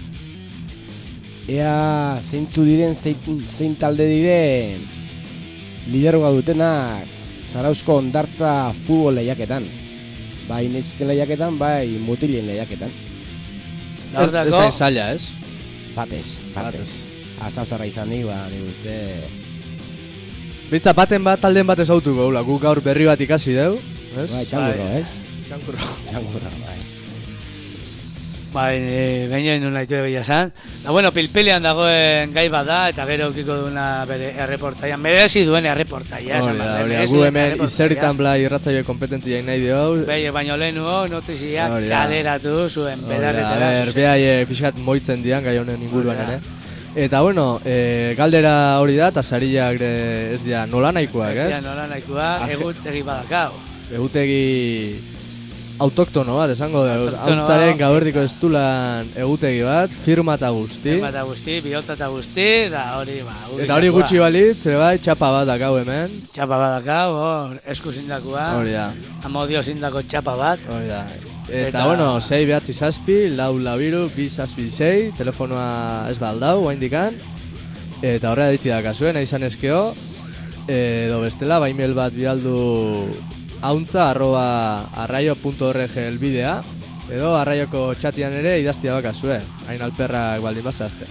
ea zeintzu diren, zein, zein talde diren, lidergoa dutenak, Zarauzko Hondartza futbol lehiaketan. Bai nesken lehiaketan, bai mutilen lehiaketan. Ez, ez hain zaila, ez? Batez, batez. Azauztarra izanik, ba, nik uste... Bitza, baten bat, talden bat ezautuko, gula, guk gaur berri bat ikasi deu, ez? Bai, txangurro, Bai. ez? Txankurro. Txangurro, bai. Bai, e, behin nuen nahitu egia esan. Da, bueno, pilpilean dagoen gai bat da, eta gero ukiko duena bere erreportaia. Merezi duen erreportaia, esan Hori da, behar, hori da, merezi gu duen hemen erreportaia. izerritan bla irratzaio kompetentziak nahi dio. Behi, baino lehenuo, notiziak Hori da. kaleratu zuen Hori da, belarretara. a ber, zuzen. behai pixkat moitzen dian gai honen inguruan Hori da. ere. Eta bueno, e, galdera hori da, eta sariak ere ez dira nola nahikoak, ez? Ez dira nola nahikoa, Arge- egutegi badakau. Egutegi autoktono bat, esango dugu, Autoktono hauntzaren bat, gauerdiko eta- estulan egutegi bat, firma eta guzti. Firma eta guzti, bihotza eta guzti, da hori, ba, Eta hori gutxi balitz, ere bai, txapa bat dakau hemen. Txapa badakau, hor, esku zindakua. Hori da. Amodio zindako txapa bat. Hori da. Eta, Eta- bueno, sei behatzi zazpi, lau lau iru, bi zazpi sei, telefonoa ez da aldau, oaindikan. Eta horrela ditzi dakazuen, nahi izan ezkeo, edo bestela, baimel bat bialdu hauntza arroba arraio.org elbidea, edo arraioko txatian ere idaztia bakazue, hain alperrak baldin bazazte.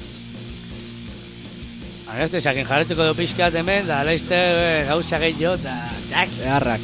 Agazte, sakin jarretuko du pixkat hemen, da alaizte e, gauza gehiago, eta tak. Eharrak.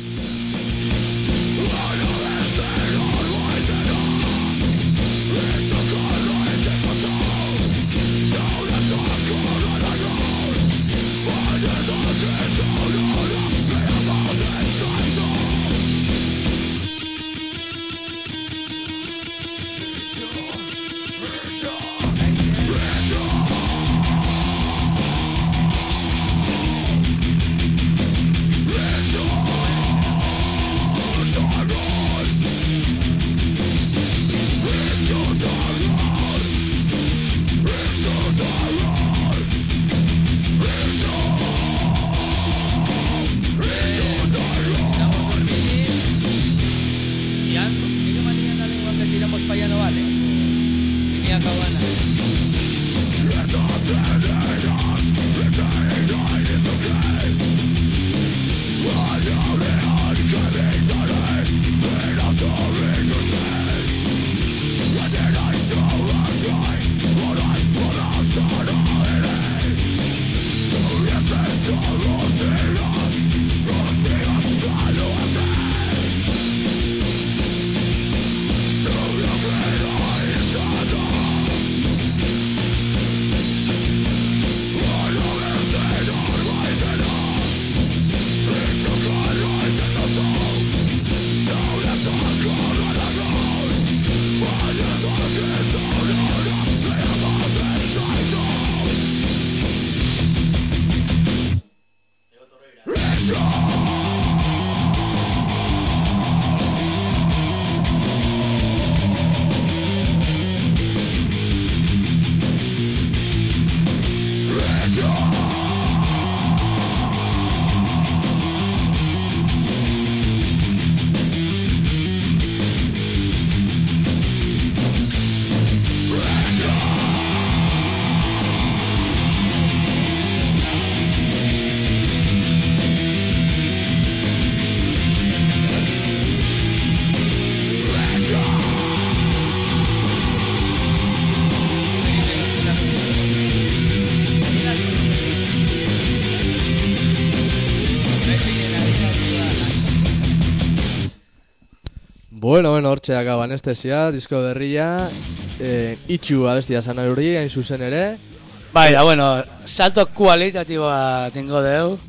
Bueno, bueno, hortxe daka anestesia, disko berria, eh, itxu abestia zan hori, hain zuzen ere. Bai, da, bueno, salto kualitatiboa tingo deu.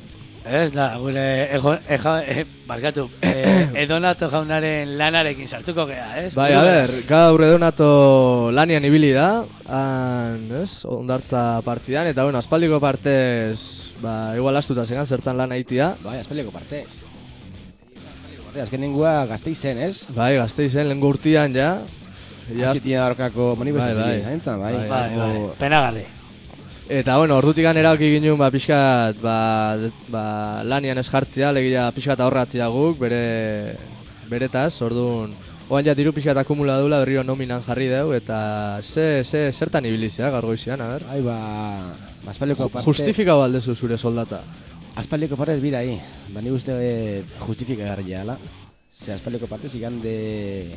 Ez, da, gure, ejo, ejo, e, barkatu, e, Edonato jaunaren lanarekin sartuko gea, ez? Bai, a ber, gaur Edonato lanian ibili da, han, ez, Hondartza partidan, eta bueno, aspaldiko partez, ba, igual astuta zegan, zertan lan aitia. Bai, aspaldiko partez. Azkenengua Gasteizen, ez? Bai, Gasteizen, lehen urtian, ja. Ja, Antxitina darkako manifestazio bai, bai. zaintzan, bai. Bai, Bai, bai, O- penagarri. eta bueno, ordutikan erabaki ginen ba pixkat ba, ba lanian ez jartzea, legia pixkat ahorratzea guk bere beretaz, ordun Oan ja diru pixkat akumula dula berriro nominan jarri deu, eta ze, ze, zertan ibilizia gaur goizian, a ber? Ai, ba, aspaldiko parte... Justifika baldezu zure soldata. Aspaldiko parte ez bira, hi. Ba, nik uste justifika garria ala. Ze aspaldiko parte zigande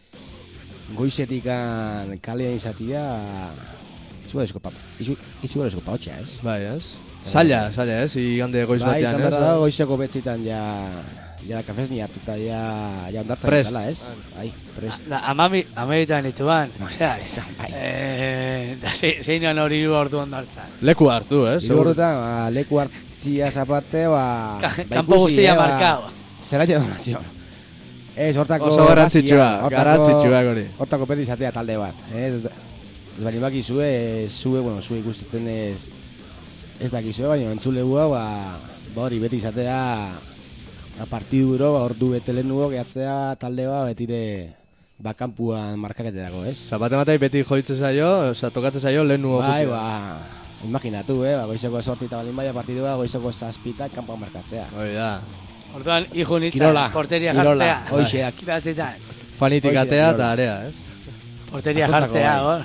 goizetikan kalean izatia izugarrizko pa... izugarrizko paotxea, ez? Bai, ez? Zaila, zaila, ez? Igande goiz bai, batean, ez? Bai, izan berda goizeko betzitan ja... Ja, kafez ni hartuta, ja, ja ondartzen prest. Dala, ez? Bai, prest. Da, amami, amaitan dituan, osea, bai. eh, da, zeinan hori hiru ordu ondartzan. Leku hartu, ez? Hiru ordutan, ba, leku hartziaz aparte, ba... Kampo guztia markao. Zeratia donazio. Ez, hortako... Oso garrantzitsua, garrantzitsua hori. Hortako peti izatea talde bat, ez? Ez bani bakizue, zue, bueno, zue ikustetzen ez... Ez dakizue, baina entzulegua, ba... Ba hori beti izatea... A partidu duro, ba, ordu bete lehen nugo, gehatzea talde bat, betire bakampuan markaketerako, ez? Zapate matai beti joitzen zaio, oza, tokatzen zaio lehen nugo bai, ba, imaginatu, eh? Ba, goizeko sortzita balin baina partidua, goizeko zazpita kanpoan markatzea. Hoi da. Orduan, hijo nintzen, porteria jartzea. Hoixeak. Kiratzetan. Fanitik atea eta area, ez? Porteria jartzea, hor.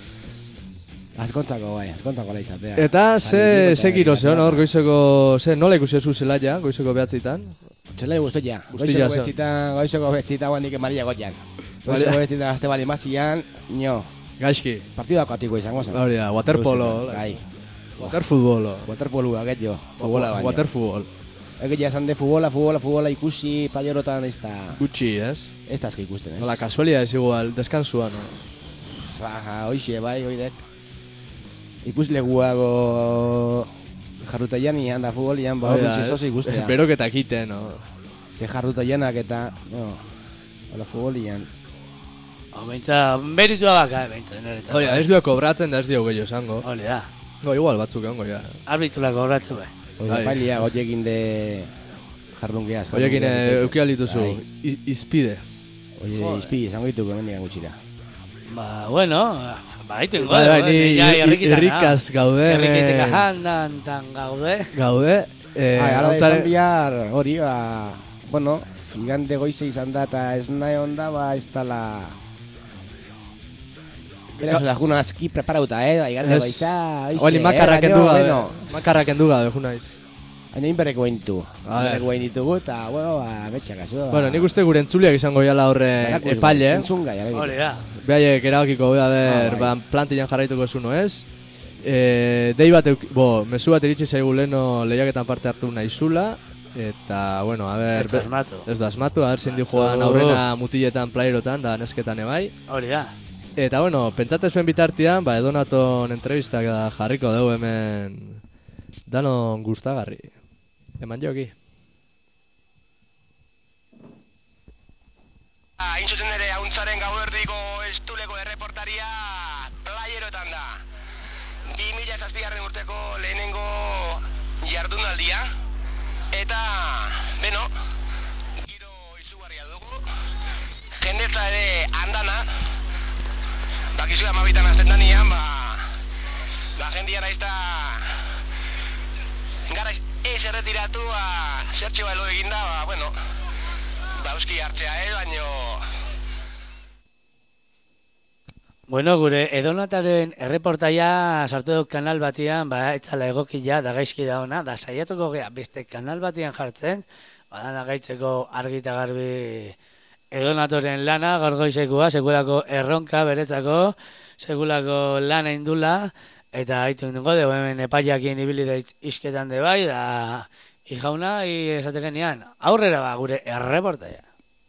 Azkontzako, bai, azkontzako ala izatea. Eta ze, ze giro zeon hor, goizeko, ze, nola ikusi zu zelaia, goizeko behatzitan? Zelai guztia, goizeko behatzitan, goizeko behatzitan guan nik emaria gotian. Goizeko behatzitan gazte bali mazian, nio. Gaizki. Partidako atiko izango zen. Hori da, waterpolo. Gai. Waterfutbolo. Waterpolo, aget jo, futbola baina. Waterfutbol. Eget ja esan de futbola, futbola, futbola ikusi, paiorotan ez da... Gutxi, ez? Ez da azka ikusten, ez? Nola, kasualia ez igual, deskantzua, no? Ba, hoixe, bai, oidek. Ikusleguago jarrutaian ian da futbolian, ba, gutxi zozi ikustea. Beroketak ite, no? Ze jarrutaianak eta, no, hola futbolian. Oh, bentsa, meritua baka, bentsa, niretzat. Hori da, ez duak kobratzen da ez dio gehiago esango. Hori da. No, igual batzuk egongo, ja. Arbitulak kobratzen, bai. Hori da, pailia, goiekin de jardungeaz. Oiekin eukialituzu, izpide. Oie, izpide, izango dituko hemendikan gutxira. Ba, bueno, ba, haitu ingo, bai, bai, ni irrikitan, irrikaz gaude. Irrikitika jandan, tan gaude. Gaude. Ai, ara izan bihar, hori, ba, bueno, igande goize izan da eta ez nahi onda, ba, ez tala... Beraz, laguna aski preparauta, eh, igande goiza, oixe, Oli, makarrak endu gabe, makarrak endu gabe, junaiz. Hain inberreko behin ditu, inberreko behin ditugu eta, bueno, ba, betxak azu. Bueno, nik uste gure entzuliak izango jala horre epaile. Entzunga, jala. Hori da. Behaiek erabakiko, bea, ber, ba, plantillan jarraituko esuno ez. E, dei bat, bo, mezu bat iritsi zaigu leheno lehiaketan parte hartu nahizula. Eta, bueno, a ber... Ez da asmatu. Ez da asmatu, a ber zein di joan aurrena mutiletan, playerotan, da nesketan ebai. Hori da. Eta, bueno, pentsatzen zuen bitartian, ba, edonaton entrevistak jarriko dugu hemen danon gustagarri. Eman joki. Hain zuzen ere, hauntzaren gauerdiko estuleko erreportaria playerotan da. bi mila zazpigarren urteko lehenengo jardunaldia. Eta, beno, giro izugarria dugu. Jendetza ere andana. Bakizu amabitan azten danian, ba... La jendia naizta... Gara ez erretiratu, ba... Zertxo elo eginda, ba, bueno... Ba, euski hartzea, eh, baino... Bueno, gure edonataren erreportaia sartu dut kanal batian, ba, etzala egokia da gaizki da ona, da saiatuko gea beste kanal batian jartzen, badan agaitzeko argi eta garbi edonatoren lana, gaur goizekoa, sekulako erronka beretzako, sekulako lana indula, eta haitu ningo dugu hemen epaiakien ibili daitz isketan de bai, da ijauna, esateken aurrera ba, gure erreportaia.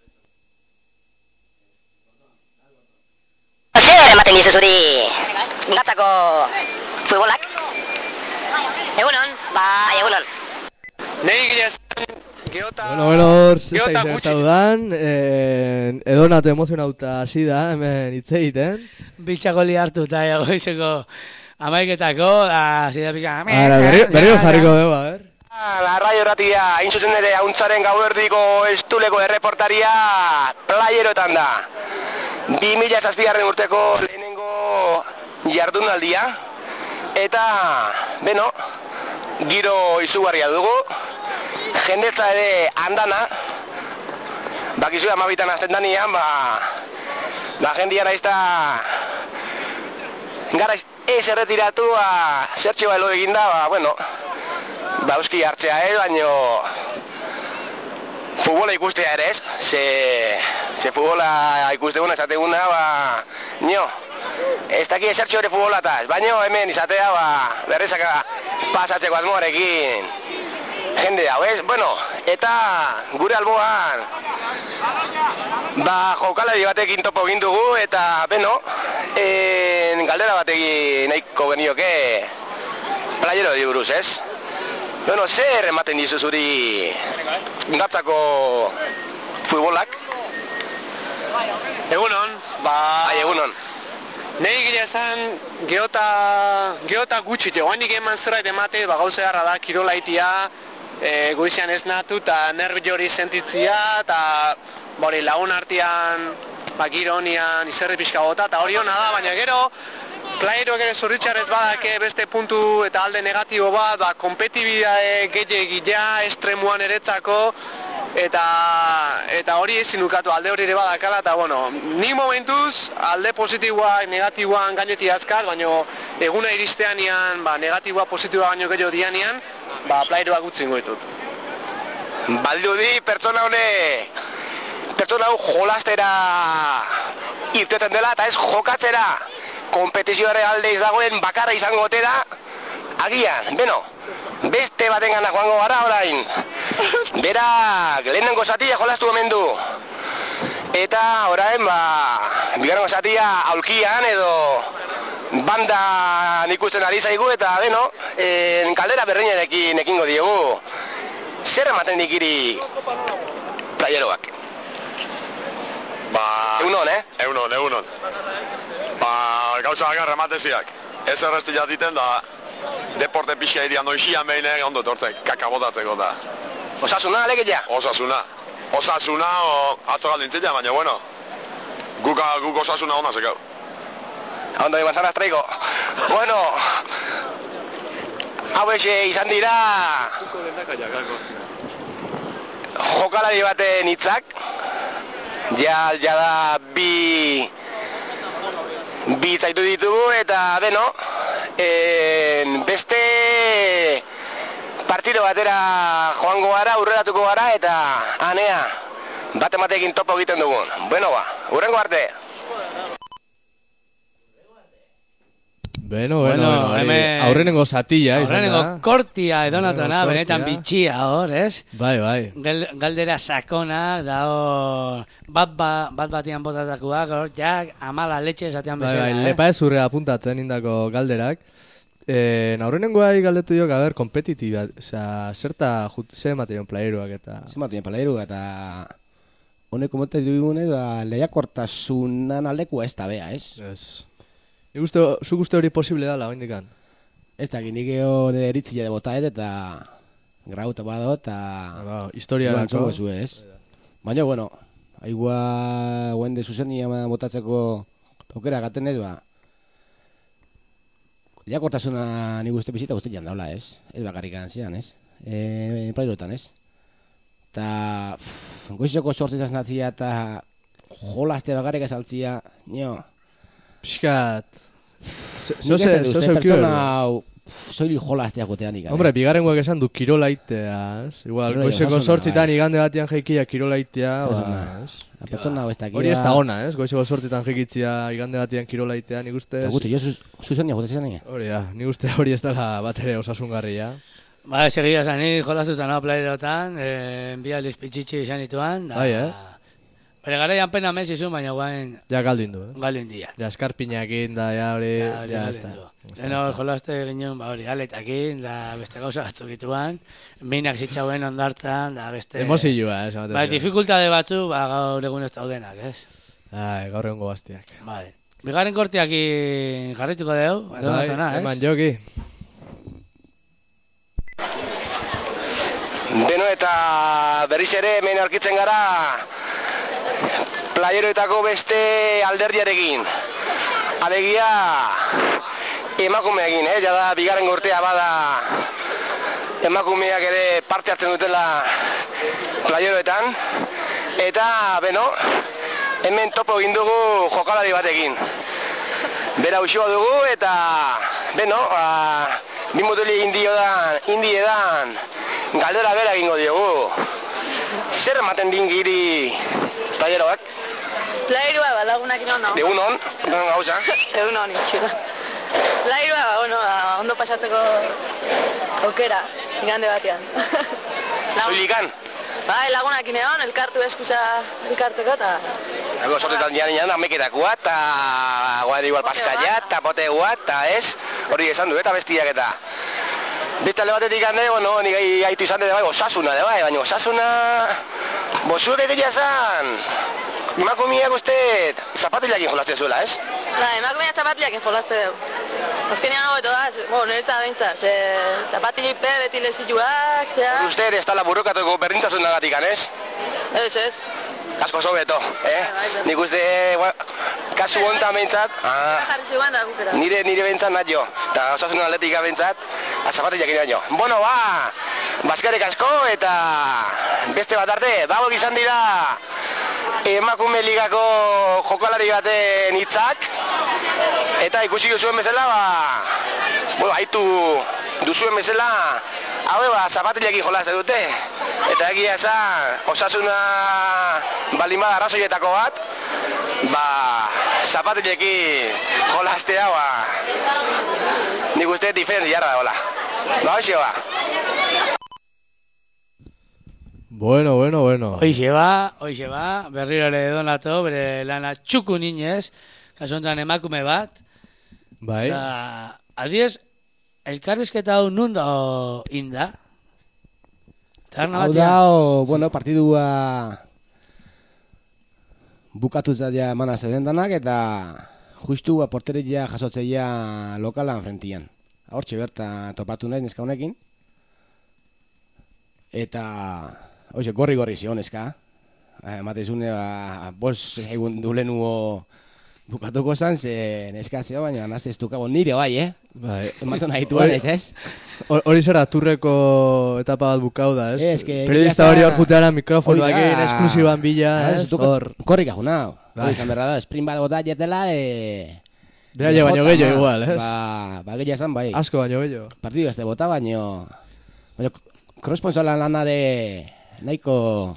Zer ematen dizu zuri gatzako futbolak? Egunon, bai, egunon. Nei gilez, geota... Bueno, bueno, hor, zesta izan eta dudan, eh, edonatu emozionauta hasi da, hemen hitz egiten. Bitxakoli hartu eta goizeko amaiketako, da, zida pika... Ara, berriro jarriko dugu, a ver. La radio ratia, hain zuzen ere, hauntzaren gauerdiko estuleko erreportaria playerotan da. bi mila zazpigarren urteko lehenengo jardunaldia. Eta, beno, giro izugarria dugu. Jendetza ere andana. bakizu amabitan azten danian, ba, ba jendia naizta gara ez erretiratu, ba, zertxo bailo eginda, ba, bueno, ba, euski hartzea, eh, baino futbola ikustea ere ez, ze, ze futbola ikusteguna, esateguna, ba, nio, ez daki zertxo ere futbolataz, baino hemen izatea, ba, berrizaka pasatzeko asmoarekin jende hau, ez? Bueno, eta gure alboan ba, jokalari batekin topo egin dugu, eta, beno, en, galdera batekin nahiko genioke playero di buruz, ez? Bueno, zer ematen dizu zuri gatzako futbolak? Egunon, ba... Bai, egunon. Nei gila esan, geota, geota gutxi, joanik eman zerbait emate, ba, gauza garra da, kirolaitia, e, goizean ez natu, eta nervi hori sentitzia, eta bori, lagun artean, ba, giro honian, izerri pixka gota, eta hori hona da, baina gero, playeroak ere zorritxarrez badake beste puntu eta alde negatibo bat, ba, kompetibidade gehiagia, estremuan eretzako, eta eta hori ezin ukatu, alde hori ere badakala, eta bueno, ni momentuz alde positiboak negatiboan gainetik azkat, baina eguna iristeanian, ba, negatiboa positiboa baino gehiago dianean, ba, playeroak utzin goitut. Baldudi pertsona hone, pertsona hau jolastera irteten dela, eta ez jokatzera, kompetizioare alde izagoen bakarra izango ote da, agian, beno, beste baten gana joango gara orain. Berak lehenengo zatia jolastu omen du. Eta orain, ba, bigarrengo zatia aulkian edo bandan ikusten ari zaigu, eta beno, en, kaldera berreinarekin ekingo diogu. Zer ematen dikiri playeroak? Ba... Egunon, eh? Egunon, egunon. Ba, gauza agarra emateziak. Ez erresti jatiten da, deporte pixka irian noixian behine, ondo tortzen, kakabotatzeko da. Osasuna, alegeia? Osasuna. Osasuna, o, atzo galdintzila, baina, bueno, guk, guk osasuna ona zekau. Ondo di manzanas traigo. Bueno, hau exe izan dira jokalari baten hitzak. Ja, ja da bi bi zaitu ditugu, eta beno, en, beste partido batera joango gara, urreratuko gara, eta anea, bat ematekin topo egiten dugun. Bueno ba, urrengo arte. Bueno, bueno, bueno, hemen... aurrenengo zatilla, izan da. Aurrenengo kortia edonatona, benetan bitxia hor, ez? Bai, bai. Gal, galdera sakona, da hor, bat, ba, bat batian botatakoak, hor, jak, amala letxe esatean bezala, bai, bai, eh? lepa ez urre apuntatzen indako galderak. Eh, aurrenengoa galdetu diok, a ber, kompetitiba, osea, zerta, ze ematen playeroak eta... Ze ematen playeroak eta... Honek komentat dugune, da, lehiakortasunan aldekua ez da bea, ez? Ez. Nik uste, zuk uste hori posible dala, oindikan? Ez da, nik eo nire eritzila de botaet eta grauta bado eta... Ba, historia lako. Ez. Baina, bueno, aigua guende zuzenia botatzeko aukera gaten ez, ba... Lehiakortasuna nik uste bizita guzti jan daula, ez? Ez bakarrik antzian, ez? E, Plairotan, ez? Ta... Goizoko sortzizaz natzia eta jolaztea bakarrik azaltzia, nio... Piskat... Zoze pertsona hau... Soili jolaztea gotean ikan. Hombre, bigarrengoak esan du kirolaitea, ez? Igual, goizeko sortzitan igande batian jeikia kirolaitea, ba... Pertsona hau ez dakira... Hori ez da ona, ez? Goizeko sortzitan jeikitzia igande batian kirolaitea, nik uste... Guti, jo zuzenia jotetzen nire? Hori da, nik uste hori ez dela bat ere osasungarria. Ba, segia zan, nik jolaztutan hau playerotan, bi aldiz pitxitxi izan dituan, da... Bai, eh? Bere garaian pena mez izun, baina guain... Ja, galdin du, eh? Galdin dia. Ja, eskarpinakin, da, ja, hori... Ja, ez da. Leno, jolazte ginen, ba, hori, aletakin, da, beste gauza gaztu gituan, minak zitzauen ondartzan, da, beste... Emozioa, eh? Ba, dificultade batzu, ba, gaur egun ez daudenak, ez? Ai, gaur egun gobaztiak. Bai. Bigarren kortiakin jarrituko dugu, edo bai, natona, ez? Eman joki. Beno, eta berriz ere hemen aurkitzen gara playeroetako beste alderdiarekin. Alegia emakumeekin, eh? Ja da bigarren urtea bada emakumeak ere parte hartzen dutela playeroetan. Eta, beno, hemen topo egin dugu jokalari batekin. Bera usua dugu eta, beno, ba, bi mutuli indiodan, indiedan, galdera bera egingo diogu. Zer ematen din giri playeroak? Playerua, ba, lagunak ino, no? Egun hon, egun gauza. Egun hon, itxura. Playerua, ba, bueno, ondo pasatzeko aukera, igande batean. Zoilikan? Bai, lagunak ineon, elkartu eskusa elkarteko, eta... Ego, sortetan jaren jaren, ameketakoa, eta guan igual paskaia, eta potegua, eta ez, hori esan du, eta bestiak eta. Beste alde batetik hande, bueno, nik gaitu izan dut, bai, osasuna, de bai, baina osasuna... Bozuek egitea zan, emakumiak uste, zapatilakin jolazte zuela, ez? Ba, emakumiak zapatilakin jolazte dugu. Azkenean hau eto da, bo, niretzat behintzat, zapatilik be, beti lezituak, zea... Uste, ez tala burrokatuko berdintasun nagatik, ez? Ez, ez. Kasko sobeto, eh? Nik uste, kasu hontan behintzat... Nire, nire behintzat nahi jo, eta osasun atletika behintzat, zapatilak ina jo. Bueno, ba, baskarek asko, eta beste bat arte, dago izan dira emakume ligako jokalari baten hitzak, eta ikusi duzuen bezala, ba, bueno, haitu duzuen bezala, hau ba, zapatilekin jolazte dute, eta egia esan, osasuna baldin bada arrazoietako bat, ba, zapatilekin jolaztea, ba, nik uste diferentzia jarra da, hola. Ba, hoxe ba. Bueno, bueno, bueno. Hoixe ba, hoixe ba, berriro ere donato, bere lana txuku ninez, kasu honetan emakume bat. Bai. Da, adiez, elkarrizketa hau nun da inda? Hau da, bueno, partidua bukatu zaila emana zedendanak, eta justu porteria jasotzeia lokalan frentian. Hortxe berta topatu nahi neska honekin. Eta... Oize, gorri-gorri zion, eska. Ematezune, ba, bos egun dulenuo bukatuko zan, ze neska zeo, baina nazez tukago nire bai, eh? Bai. Ematu nahi tuan ez, ez? Hori zera turreko etapa bat bukau da, ez? Ez, que... Periodista hori hor juteara mikrofonoakin, esklusiban bila, ez? Hor... Korrik ajunau. Hori izan berra da, sprint bat gota jetela, e... Bera jo baino gehiago igual, ez? Ba, ba gehiago zan, bai. Asko baino gehiago. Partidu ez de bota, baino... Baino, korresponsalan lana de... Nahiko...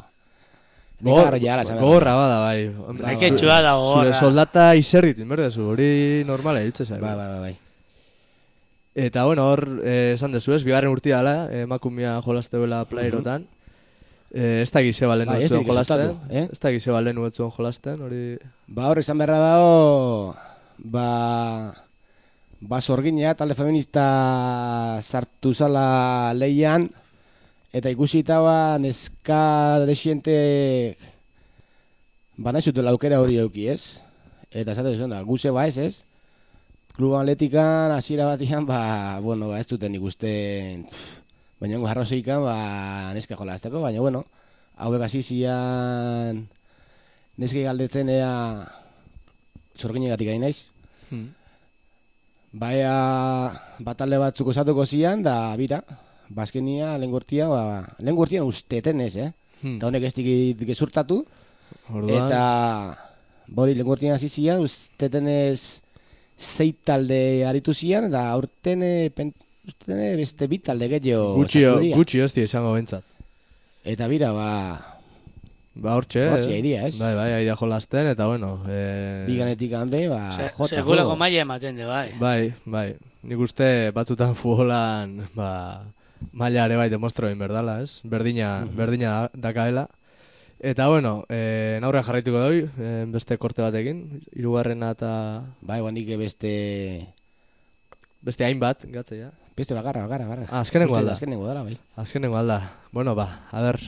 Gogorra bada, bai. Naike txua da gogorra. Zure soldata izerrit, inberdezu, hori normala hiltze zaigu. Bai, bai, bai. Eta, bueno, hor, esan dezu ez, bigarren urtia dela, emakumea jolaste duela playerotan. Ez da gize balen nuetzuen jolasten. Ez da gize balen nuetzuen jolasten, hori... Ba, hor, izan berra dago... Ba... Ba, sorginea, talde feminista sartu zala leian... Eta ikusita ba, neska desiente ba nahi zutela aukera hori euki, ez? Eta esate duzuen da, guze ba ez, ez? Klubo atletikan, hasiera batian, ba, bueno, ba, ez zuten ikusten... Baina ongo jarrozeikan, ba, neska jolazteko, baina, bueno, hauek hasi zian... Neski galdetzen ea... Zorginegatik gain naiz. Hmm. Baina, batalde batzuk osatuko zian, da, bira... Bazkenia, lehen gortia, ba, lehen gortian usteten ez, eh? Hmm. Eta honek ez dikit gezurtatu. Orduan. Eta, bori, lehen gortian hasi zian, usteten ez zeit talde aritu zian, eta aurten beste bit talde gehiago. Gutxi hosti esango bentsat. Eta bira, ba... Ba, hortxe, hortxe, aidia, ez? Bai, bai, aidea jolasten, eta bueno... E... Biganetik hande, ba, Se, jota. Segurako maia ematen de, bai. Bai, bai. Nik uste batzutan futbolan, ba... Maila ere bai demostro egin berdala, ez? Berdina, uh-huh. berdina dakaela. Eta, bueno, e, naurrean jarraituko doi, e, beste korte batekin, hirugarrena eta... Bai, guanik beste... Beste hainbat, gatze, ja? Beste bagarra, bagarra, bagarra. Ah, azkenengo alda. Azkenengo dala, bai. Azkenengo alda. Bueno, ba, a ber...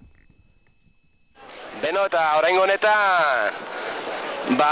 Beno, eta oraingo honetan... Ba...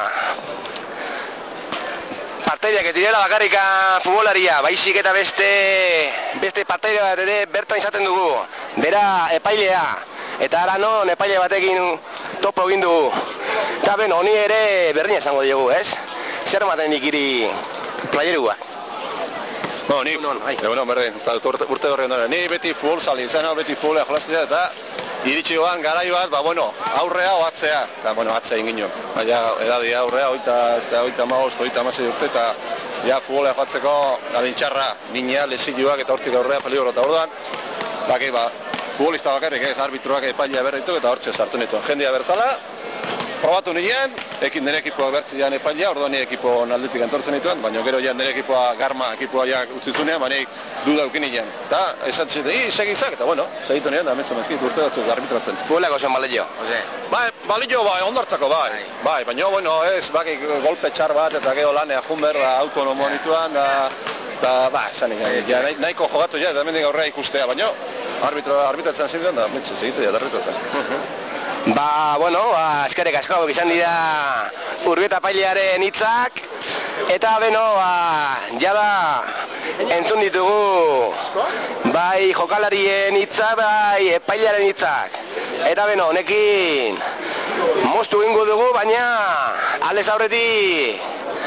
Partaideak ez direla bakarrika futbolaria, baizik eta beste beste partaide bat ere bertan izaten dugu. Bera epailea, eta ara non epaile batekin topo egin dugu. Eta ben, honi ere berdina esango diogu, ez? Zer ematen dikiri playeruak? Bo, nik, egunon, berdin, urte horre ondoren. Ni beti futbol zalin zen, beti futbolea jolaztea, eta iritsi goan garai bat, ba, bueno, aurrea o atzea, eta, bueno, atzea ingino. Baina, edadia aurrea, oita, ez da, oita maost, oita amasei urte, eta, ja, futbolea joatzeko, adintxarra, minea, lesiluak, eta hortik aurrea, peligro, eta orduan, baki, ba, futbolista bakarrik, ez, arbitroak epailea berritu, eta hortxe sartu nitu. Jendia berzala, probatu nien, ekin nire ekipoak bertzian epailea, orduan nire ekipo aldetik antortzen nituen, baina gero ja nire ekipoa garma, ekipoa ja utzizunean, baina duda eukin nien. Eta esan zite, i, segizak, eta bueno, segitu nien, da mezan ezkit urte batzuk arbitratzen. Futboleko zen balillo, ose? Bai, balillo, bai, ondartzako, bai, bai, baina, bueno, ez, baki golpe txar bat, eta gero lanea junber, da, autonomo nituen, da, eta, ba, esan nik, ja, nahiko jogatu ja, eta mendik aurrea ikustea, baina, arbitro, arbitratzen ziren, da, mitzu, segitzea, da, arbitratzen. Ba, bueno, ba, eskerrik asko izan dira Urbieta pailearen hitzak, eta beno, ba, jada entzun ditugu bai jokalarien hitzak, bai epailearen hitzak. Eta beno, honekin moztu ingo dugu, baina aldez aurretik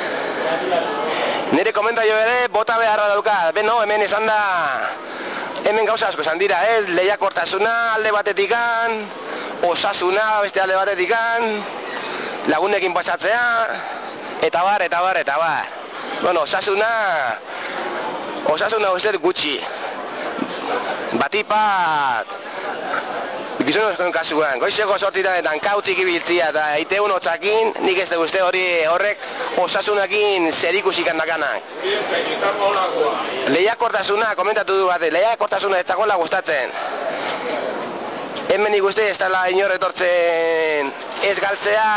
nire komentario ere bota beharra dauka. Beno, hemen esan da, hemen gauza asko esan dira, ez? Lehiakortasuna alde batetikan, osasuna beste alde batetikan, lagunekin pasatzea, eta bar, eta bar, eta bar. Bueno, osasuna, osasuna uste gutxi. Batipat, gizonezkoen kasuan, goizeko sortzitanetan kautzik ibiltzia eta iteun hotzakin, nik ez uste hori horrek osasunakin zerikusik handakanak. Lehiakortasuna, komentatu du bate, lehiakortasuna ez dagoela gustatzen. Hemen ikuste ez dela inor etortzen ez galtzea,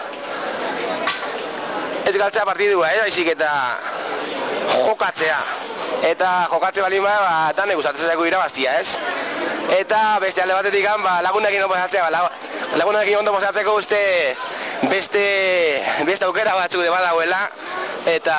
ez galtzea partidua, ez baizik eta jokatzea. Eta jokatze balin bada, ba, danek gustatzen zaigu irabaztia, ez? Eta beste alde batetik ba, lagunekin ondo pasatzea, ba, lagunekin ondo pasatzeko uste beste, beste aukera batzuk de badagoela, eta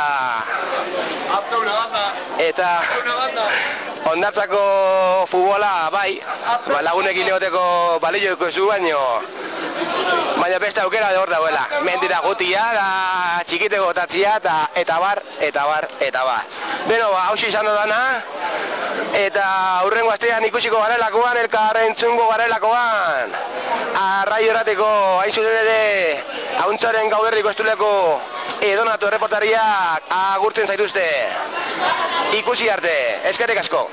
eta ondartzako futbola bai, ba, lagunekin egoteko balioiko zu baino, baina beste aukera de hor dagoela. Mendira gutia, da txikiteko botatzia, eta, eta bar, eta bar, eta bar. Beno, ba, hausi izan dudana, eta hurrengo astean ikusiko garelakoan, elkar entzungo garelakoan, arraio errateko, hain zuten ere, hauntzaren gauberriko estuleko edonatu erreportariak agurtzen zaituzte. Ikusi arte, eskerrik asko.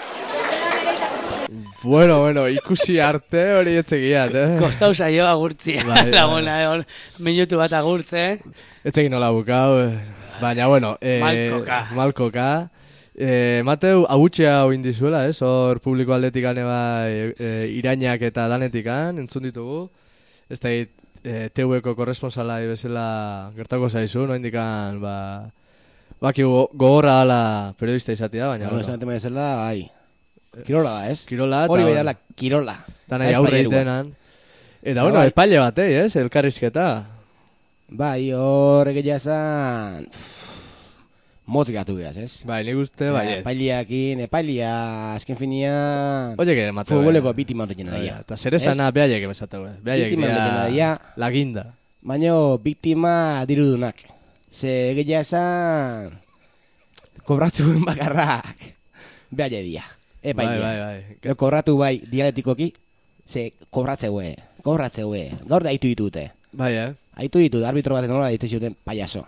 Bueno, bueno, ikusi arte hori etzegiat, eh? Kostau zaio agurtzia, bai, laguna, egon, minutu bat agurtzen. Etzegin nola bukau, baina, bueno, eh, malkoka. Malkoka. Eh, Mateu, agutxea hoin dizuela, ez? Hor publiko aldetikan eba e, irainak eta danetikan, entzun ditugu. Ez da, e, T V-ko korresponsala bezala gertako zaizu, no indikan, ba... Baki gogorra ala periodista izatea, baina... Bueno, esan tema bezala, bai. Kirola da, ez? Kirola, eta... Hori behar kirola. Eta nahi aurre itenan. Eta, bueno, bai. Epaile batei, ez? Elkarrizketa. Bai, hor egia esan... Motikatu behaz, ez? Bai, nik uste, bai. Epaileakin, epailia, azken finean... Oye, que mateu. Futboleko bitima horrekin daia. Eta zer esana behaiek emesateu, eh? Behaiek dia laginda. Baina biktima dirudunak. Ze egia esan... Kobratzuen bakarrak... Behaile dia. Epailia. Bai, bai, bai. Kobratu bai dialektikoki... Ze kobratzeue, kobratzeue. Gaur da haitu ditute. Bai, eh? Haitu ditut, arbitro baten nola ditzen zuten payaso.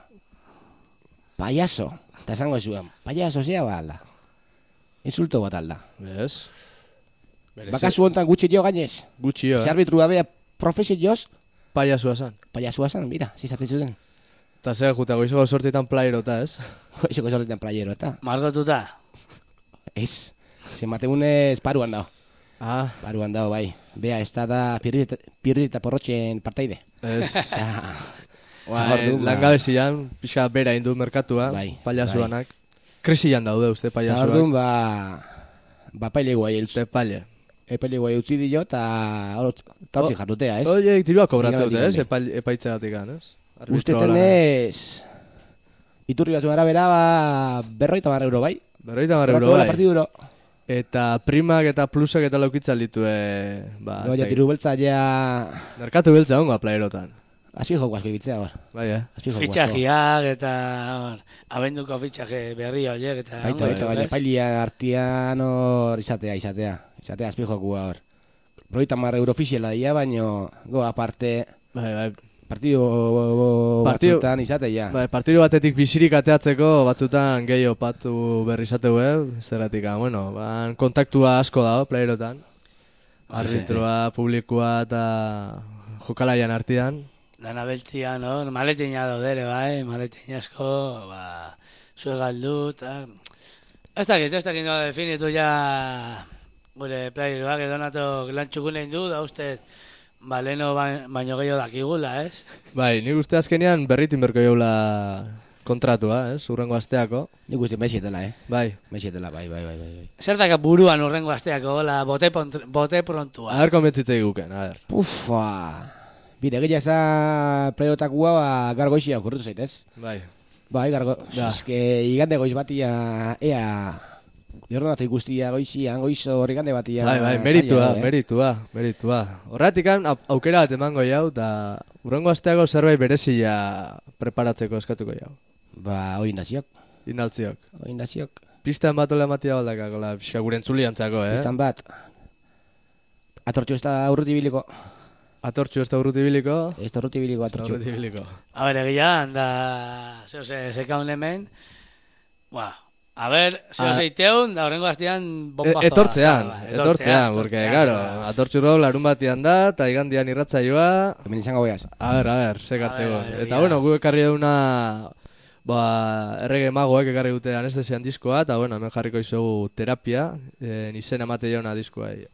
Payaso. Eta esango zuen, payaso zea ba alda. Insulto bat alda. Bez? Bakazu hontan gutxi jo gainez. Gutxi jo, eh? Ze arbitru gabea profesioz. Payasua zan. Payasua zan, mira, zizatzen zuten. Eta zer, juta, goizoko sortietan playerota, ez? Goizoko sortietan playerota. Margotuta? Ez. Ze mategunez paruan dao. Ah. Paruan dao, bai. Bea, ez da da pirri eta porrotxen partaide. Ez. Bai, langabezian, pixa bera indu merkatua, bai, payasuanak. Bai. Krisian daude uste payasuak. Eta orduan, ba... Ba paile guai eltzu. Epaile. Epaile guai utzi dio, eta... Hortzik jartutea, ez? Oie, tiruak kobratzea dute, ez? Epaitza gatikan, ez? Usteten ez... Iturri batzu arabera, ba... Berroita barra euro, bai? Berroita barra euro, bai. Partiduro. Eta primak eta plusak eta laukitzal ditue... Ba, no, ja, tiru beltza, ja... Merkatu beltza hongo playerotan. Azpi joko asko ibitzea hor. Bai, eh? Fitxajiak eta hor, abenduko fitxaje berri horiek eta... Baita, baita, baina pailia artian hor izatea, izatea. Izatea azpi jokua hor. Proita mar eurofiziela dira, baino go aparte Bai, bai. partido Partido- batzutan izatea. Bai, partidu batetik bizirik ateatzeko batzutan gehi opatu berri izateu, eh? Zergatik, ah, bueno, ban kontaktua asko dago playerotan. Arbitroa, publikoa eta jokalaian artean. Dana beltzia, no? Maletina daudere, bai, maletin asko, ba, zue galdu, eta... Ez dakit, ez dakit no definitu ja gure playeroak edo nato lan txukunein du, da uste, ba, leheno ba, baino gehiago dakigula, ez? Bai, nik uste azkenean berritin berko jaula kontratua, ez? Urrengo asteako. Nik uste maizetela, eh? Bai. Maizetela, bai, bai, bai, bai. Zer daka buruan urrengo asteako, hola, bote, pont- bote prontua. A ber, konbentzitzei guken, a ber. Ufa! Bire, gehiago eza playerotakua, ba, gargoixia okurritu zaitez. Bai. Bai, gargo... Da. Eske, igande goiz batia, ea... Jornatu ikustia goizian, goizo igande batia... Bai, bai, meritua, zaila, eh? meritua, meritua. Horratikan au- aukera bat emango jau, eta urrengo asteako zerbait berezia preparatzeko eskatuko jau. Ba, oin naziok, Indaltziok. oin naziok. Pistan bat ole matia baldakako, la, pixka gure entzuliantzako, eh? Pistan bat. Atortxo ez da urruti biliko. Atortxu ez da urruti biliko. Ez da urruti biliko atortxo. Urruti biliko. A ber, egia, da, zeo ze, zekaun hemen, ba, a ber, zeo Ah. zeiteun, da horrengo astean E, bombazo. etortzean, bat, ba, etortzean, porque, claro, atortxu rol larun batian da, eta igandian irratzaioa. Hemen izango beaz. A ber, a ber, sekatzeko. A ber, a ber, Eta egia. bueno, gu ekarri duguna, ba, errege magoek ekarri dute anestesian diskoa, eta bueno, hemen jarriko izugu terapia, eh, izen amate jauna diskoa. eh.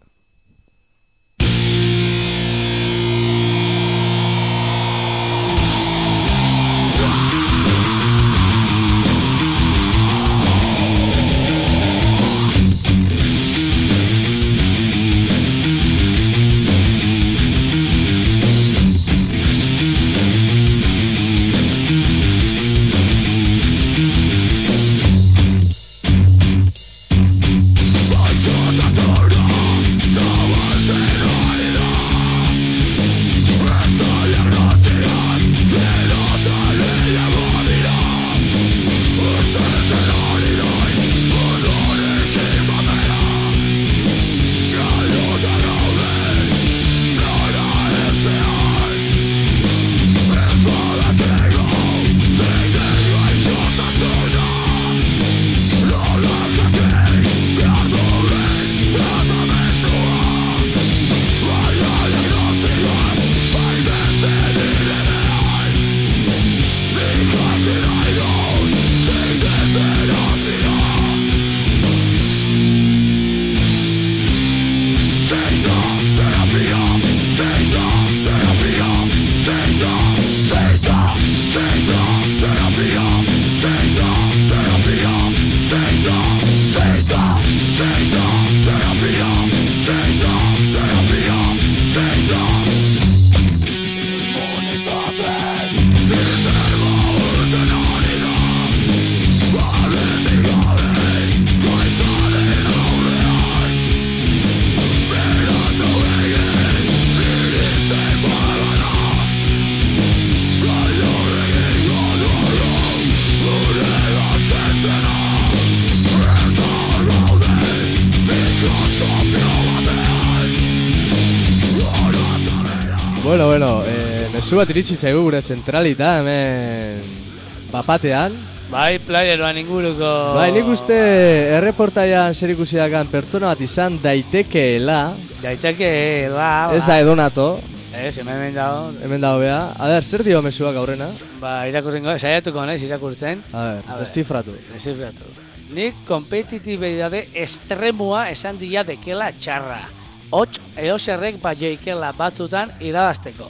Bueno, bueno, eh, mezu bat iritsi zaigu gure zentralita hemen bapatean. Bai, playeroan inguruko... Bai, nik uste erreportaian zer ikusi dakan pertsona bat izan daitekeela. Daiteke, ba, Ez da edonato, Ez, hemen hemen dago. hemen dago bea. A ber, zer dio mezuak aurrena? Ba, irakurringo, saiatuko naiz irakurtzen. A ber, A ber. destifratu. Desifratu. Nik kompetitibidade estremua esan dira dekela txarra. Hots, eoserrek baioikela batzutan irabazteko.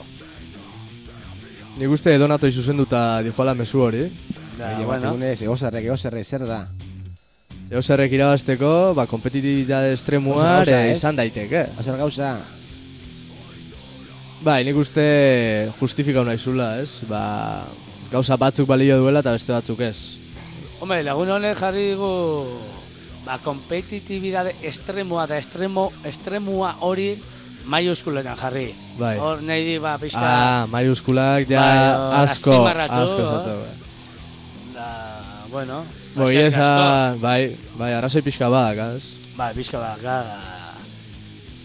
Nik uste edonato izuzenduta dijoala mezu hori. Da, Egia bueno. bategunez, egozarrek, egozarrek, zer da? Eusarrek irabazteko, ba, kompetitibitate estremuar Oso gauza, eh, ez? izan daiteke. Ozer gauza, Bai, nik uste justifikau naizula, ez? Ba, gauza batzuk balio duela eta beste batzuk ez. Hombre, lagun honek jarri digu ba, kompetitibidade estremua da estremo, estremua hori maiuskuletan jarri. Bai. Hor nahi di, ba, pixka... Ah, maiuskulak ja Bai, hor asko, azpimarratu, asko hor. esatu. Bai. Da, bueno... Boi, eskerrik asko. esa, bai, bai, arrazoi pixka badak, ez? Bai, pixka bat, da...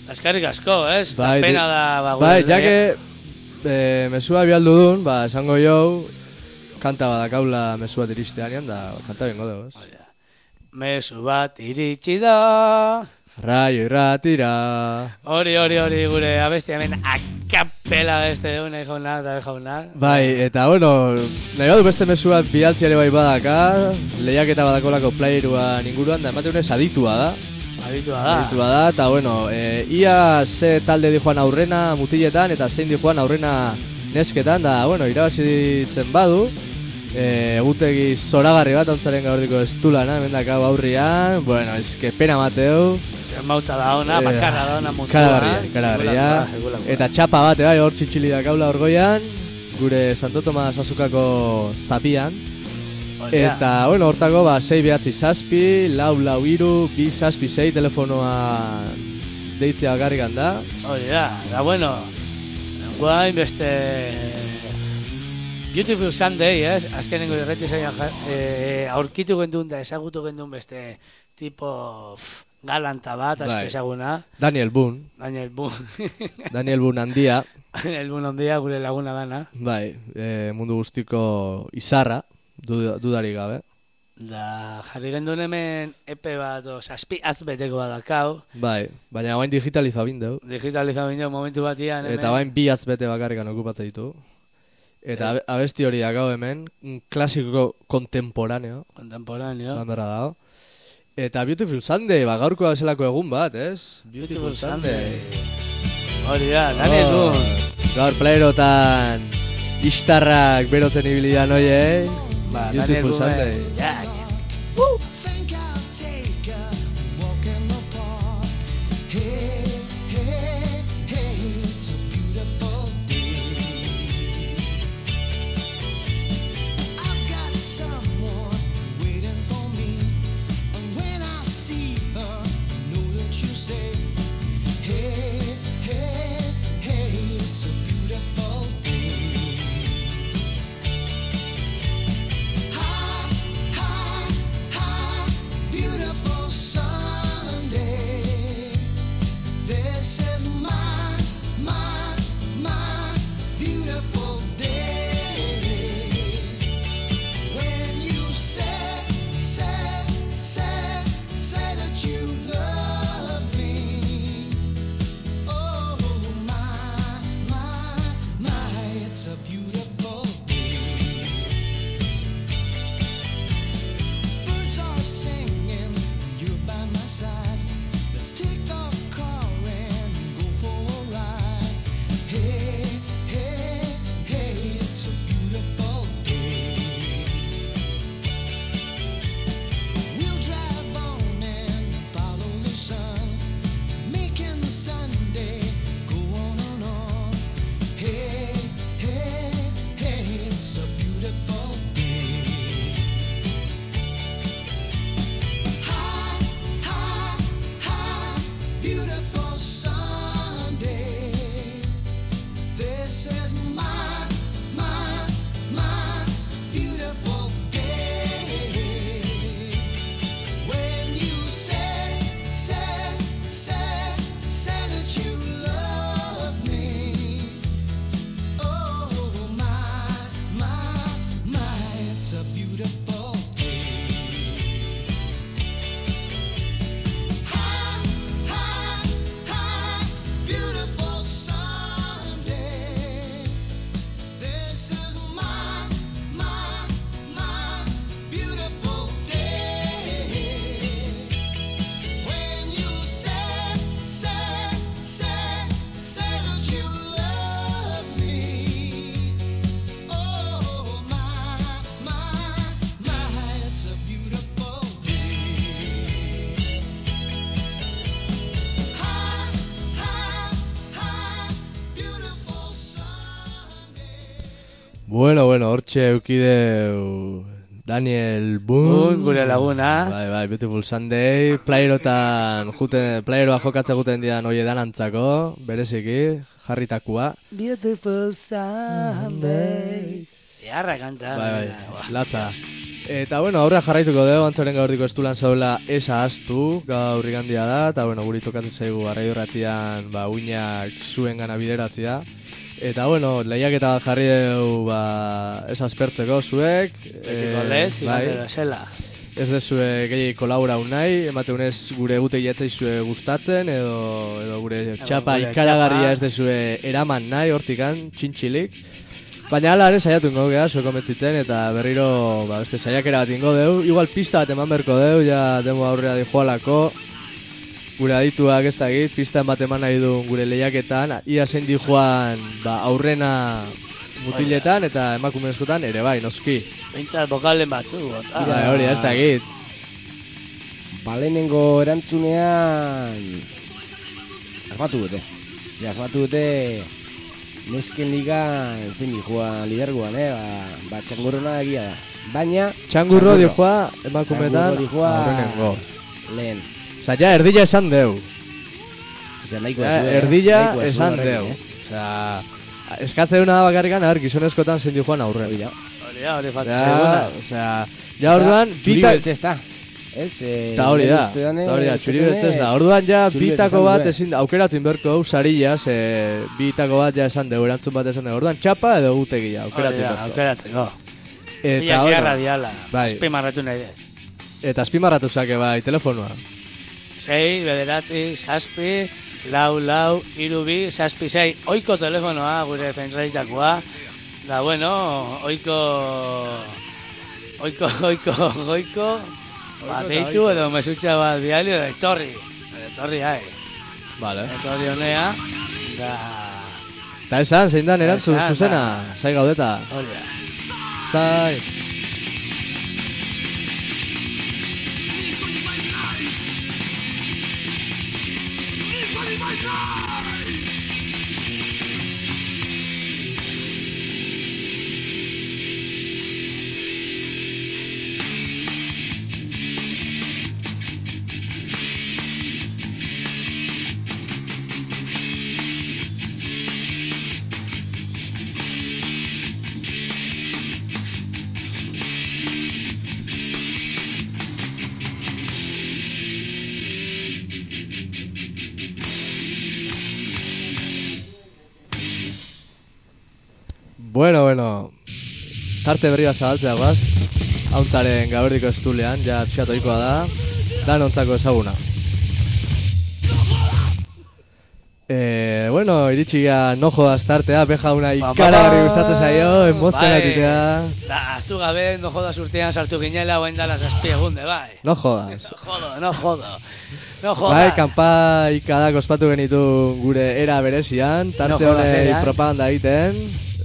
Eskerrik asko, ez? Bai, Da pena di- da, ba, bai, gure- jake, e, mesua bialdu dun, ba, esango jau, kanta badakaula mesu bat iristean, da, kanta bingo dugu, ez? Mezu bat iritsi da. Raio irratira. Hori, hori, hori, gure abesti hemen akapela beste deune jauna, da jauna. Bai, eta bueno, nahi badu beste mesu bat bialtziare bai badaka, lehiaketa badakolako playeruan inguruan, da ematen unez aditua da. Aditua da. Aditua da, eta bueno, e, ia ze talde di joan aurrena mutiletan, eta zein di joan aurrena nesketan, da, bueno, irabazitzen badu, e, egutegi zoragarri bat ontzaren gaurdiko estulana, hemen dakau aurrian, bueno, eske pena mateu. Mautza da ona, bakarra da ona munduan. Ikaragarria, ikaragarria. Eta txapa bat, bai, hor txitxili dakaula orgoian, gure Santo Tomas Azukako zapian. Eta, bueno, hortako, ba, sei behatzi zazpi, lau lau iru, bi zazpi sei telefonoa deitzea bakarrik handa. Hori da, da bueno, guain beste Beautiful Sunday, ez? Azkenengo irreti zailan e, aurkitu gendun da, ezagutu gendun beste tipo pff, galanta bat, asko Bai. ezaguna. Daniel Boone. Daniel Boone. Daniel Boone handia. Daniel Boone handia, gure laguna dana. Bai, e, mundu guztiko izarra, duda, dudarik gabe. Da, jarri gendun hemen epe bat, o, zazpi azbeteko bat dakau. Bai, baina bain digitaliza bindeu. Digitaliza bindeu momentu batian hemen. Eta bain bi azbete bakarrikan okupatzen ditu. Eta abe- abesti hori dakau hemen, un klasiko kontemporaneo. Kontemporaneo. Esan berra dago. Eta Beautiful Sunday, ba, gaurkoa bezalako egun bat, ez? Beautiful Sunday. Hori da, Daniel Oh, Boone. gaur playerotan istarrak berotzen ibilidan oie, Ba, Beautiful Daniel Sunday. Boone. Ja, ja. Bueno, bueno, hortxe eukideu Daniel Boone. Boone, gure laguna. Bai, bai, Beautiful Sunday. Playerotan, juten, playeroa jokatze guten dian oie danantzako, bereziki, jarritakua. Beautiful Sunday. Eharra kanta. Bai, bai, latza. Eta, bueno, aurrea jarraituko dugu, antzaren gaurdiko estulan zaula esa astu, gaur igandia da, eta, bueno, guri tokatzen zaigu garraio irratian, ba, uinak zuen gana bideratzea. Eta, bueno, lehiaketa bat jarri dugu, ba, ez aspertzeko zuek. Betiko lez, igande da zela. Ez dezue gehi kolaborau nahi, emateunez gure egute jatzei gustatzen, edo, edo gure txapa gure ikaragarria txapa. ez dezue eraman nahi, hortikan, txintxilik. Baina ala ere saiatu ingo gea, zueko metzitzen, eta berriro ba, beste saiakera bat ingo deu. Igual pista bat eman berko deu, ja demo aurrera dijoalako. Gure adituak ez dakit, pista bat eman nahi du gure lehiaketan. Ia zein dijoan ba, aurrena mutiletan eta emakumezkotan ere bai, noski. Bintzat bokalen batzu. Bai, hori ez dakit. Balenengo erantzunean asmatu dute. Ja, asmatu dute nesken ligan zein dijoa lidergoan, eh? Ba, ba txangurrona egia da. Baina Txangurro dijoa emakumetan aurrenengo. Lehen. Osa, ja, erdila esan deu. Ja, nahiko Ja, zuen, erdila nahikoa zuen esan horrekin, deu. eh? Osea, eskatze duna da bakarrikan, a ber, gizonezkotan zein dijoan aurren. Hori da. Hori da, hori falta Ja, zegoena. osea, ja orduan, Txuri bita... beltz ez da. Ez, eh, Eta hori da, uste dane, eta hori da, uste txuri dane, beltz ez da. Orduan ja, txuri beltz bitako esan bat duen. ezin, aukeratu inberko hau sarilla, ze bitako bat ja esan deu, erantzun bat esan deu. Orduan, txapa edo gutegia, aukeratu Hori da, inberko. aukeratzeko. Eta, Ia bueno, gerra diala, bai. azpimarratu nahi dut. Eta azpimarratu zake bai, telefonua. Sei, bederatzi, zazpi, lau, lau, iru bi, zazpi, sei, oiko telefonoa gure zentraitakoa. Da, bueno, oiko, oiko, oiko, oiko, ba, eta deitu oiko. edo mesutxa bat bidali edo etorri. Edo etorri, hai. Vale. Etorri honea, da, Eta esan, zein dan erantzun Esan, zuzena, ba. zai gaudeta. hori da. Zai. Bueno, bueno, tarte berri bat zabaltzea guaz, hauntzaren gaberdiko estulean, ja pixat ohikoa da, danontzako ezaguna. Eh, bueno, iritsi gara no jodas tartea, beja una ikaragarri gustatzen zaio, emozionatitea. Bai, da, aztu gabe, no jodas urtean sartu ginela, oain dala zazpi egunde, bai. No jodas. No jodo, no jodo. No jodas. Bai, kanpai kadak ospatu genitu gure era berezian, No tarte jodas honei eran. propaganda egiten.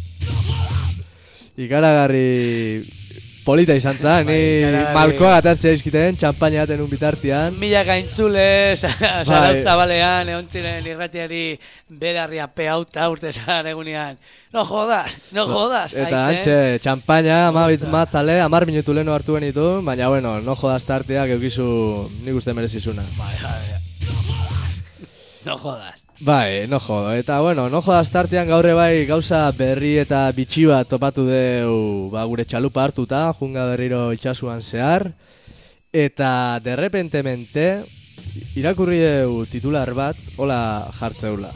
Ikaragarri polita izan zen, Bai, ni ikaragarri. malkoa gatartzea izkiten, txampaina baten un bitartian. Mila gaintzule, Bai. Zarauz Zabalean, egon ziren irratiari berarria peauta urte zaren egunean. No jodas, no jodas. Eta haitzen. antxe, txampaina, amabitz matzale, amar minutu lehenu hartu genitu, baina bueno, no jodas tarteak eukizu nik uste merezizuna. Bai, bai. No jodas. Bai, no jodo, eta bueno, no jodas tartean gaurre bai gauza berri eta bitxi bat topatu deu ba, gure txalupa hartuta, junga berriro itxasuan zehar, eta derrepentemente irakurri deu titular bat, hola jartzeula.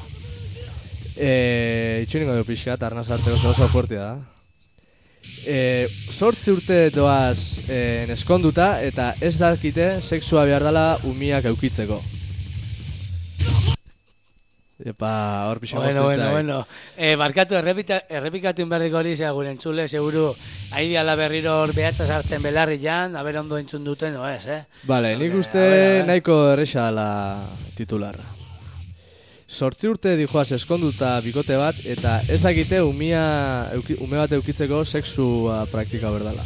E, itxuningo deu pixkat, arnaz hartzeko ze oso fuertea da. E, sortzi urte doaz e, eskonduta eta ez dakite sexua behar dela umiak eukitzeko. Epa, hor pixo Bueno, bueno, bueno. Eh, barkatu, errepita, errepikatu inberriko hori zea gure entzule, seguru, haidiala berriro hor behatza sartzen belarri jan, haber ondo entzun duten, no ez, eh? Vale, nik Porque, uste a ver, a ver. nahiko erresa dela titularra. Sortzi urte dijoaz eskonduta bikote bat, eta ez dakite umia, euki, ume bat eukitzeko sexua praktika berdala.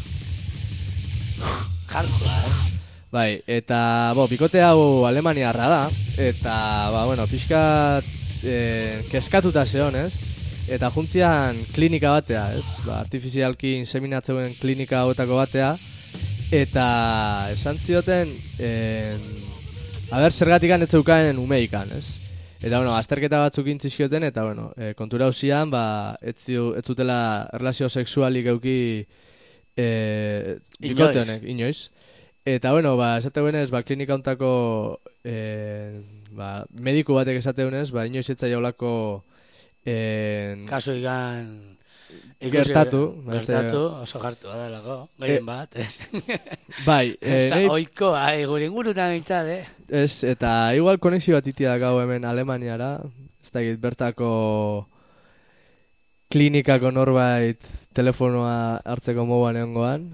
Jarkoa, eh? Bai, eta bo, bikote hau alemaniarra da, eta ba, bueno, pixkat e, keskatuta zeon, ez? Eta juntzian klinika batea, ez? Ba, artifizialki inseminatzeuen klinika hauetako batea, eta esan zioten, e, haber zergatikan ez zeukaen umeikan, ez? Eta, bueno, azterketa batzuk intzizkioten, eta, bueno, e, kontura hausian, ba, ez, ziu, ez zutela erlazio sexualik euki E, Inoiz. bikote honek, inoiz. Eta, bueno, ba, esate guenez, ba, klinika hontako e, ba, mediku batek esate guenez, ba, inoiz etza jaulako e, Kasu igan... gertatu. Gertatu, oso jartu badalako, gehien bat, ez. Bai, ez da, nahi- oikoa, eh, gure ingurutan bintzat, eh. Ez, eta igual konexio bat itia gau hemen Alemaniara, ez dakit, bertako klinikako norbait telefonoa hartzeko moduan egongoan.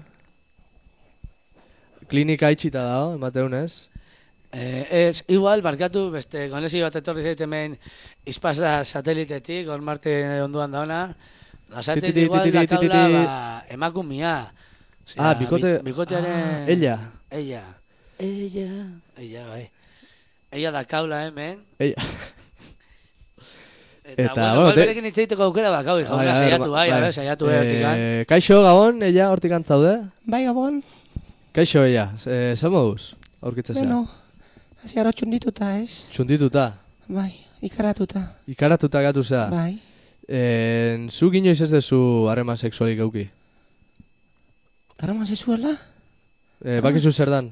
Klinika itxita dago, emateunez. Eh, ez, igual, barkatu, beste konexio bat etorri zait hemen Ispasa satelitetik, hor Marte onduan dauna, Lasateit Tititi, igual tititi, dakaula, tititi. ba, emakumia. Osea, Ah, bikote- bi- bikotearen... Ah, ella. Ella. Ella. Ella, bai. Ella dakaula hemen. Ella. Eta, Eta, bueno, bueno, igual te- berekin hitz egiteko aukera bakau, jauna, Bai, a ver, saiatu, bai, a ver, saiatu, eh, hortikan. Eh, kaixo, Gabon, ella hortik antzaude? Bai, Gabon. Kaixo, ella, eh, zer moduz? Aurkitzen zea. Bueno, hasi aro txundituta, ez? Txundituta, Bai, ikaratuta. ikaratuta gatu zea. Bai. Eh, zuk inoiz ez dezu harreman sexualik euki. Harreman sexuala? Eh, bakizu zer dan?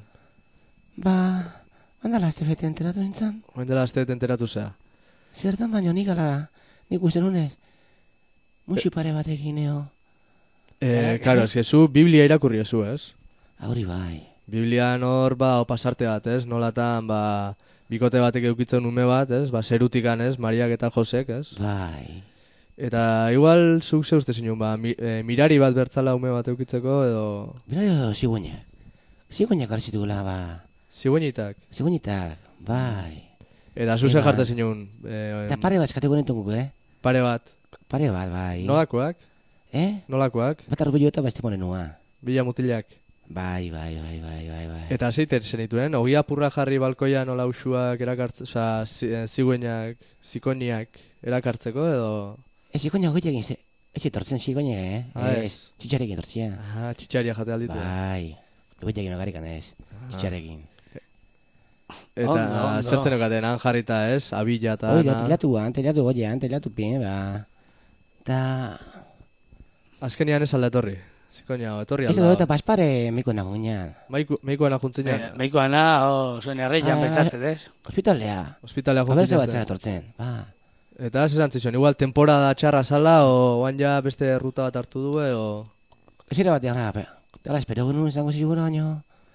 Ba, handala azte bete enteratu nintzen. Oen dela azteet enteratu zea. Zer dan baino nik ala, nik uste nunez. Muxi pare batekin eo. Eh, claro, eske zu Biblia irakurri ezu, ez? Hori bai. Biblian hor, ba, opasarte bat, ez? Nolatan, ba, bikote batek eukitzen ume bat, ez? Ba, zerutikan, ez? Mariak eta Josek, ez? Bai. Eta igual zuk ze uste zinun, ba, mi, e, mirari bat bertzala ume bat eukitzeko, edo... Bera ziguenak. Ziguenak arzitukula, ba. Ziguenitak. Ziguenitak, bai. Eta zu ze Eba. jartzen zinun? E, Eta pare bat eskatuko nintzen guk, eh? Pare bat. Pare bat, bai. Nolakoak? Eh? Nolakoak? Bat arbilo eta beste monenua. Bila mutilak. Bai, bai, bai, bai, bai, bai. Eta zeiter zenituen, ogia purra jarri balkoian nola usuak erakartzen, oza, zi, ziguenak, zikoniak erakartzeko, edo... Ez ikoina hogeita egin ze... Ez etortzen zikoina, eh? Ah, ez. Txitxarekin etortzia. Ah, txitxaria jate alditu. Bai. Hogeita egin ogarikan ez. Ah. Txitxarekin. Eta Ondo, ondo. zertzen okaten, han jarrita ez, abila eta... Oida, telatu, han telatu goia, han telatu pin, ba. Ta... Azkenian ez alda etorri. Zikoina, etorri Ez alda. edo eta paspare miko nagunean. Maiku, meikoan ajuntzinean. Me- Meikoana, o, zuen erreian Ah, pentsatzen, ez? Hospitalea. Ospitalea Abertze ajuntzinean. batzera etortzen, ba. Eta ez esan zizuen, igual temporada txarra zala, o oan ja beste ruta bat hartu due, o... Ez ere batean, ara, ala, espero genuen izango zigura, baino...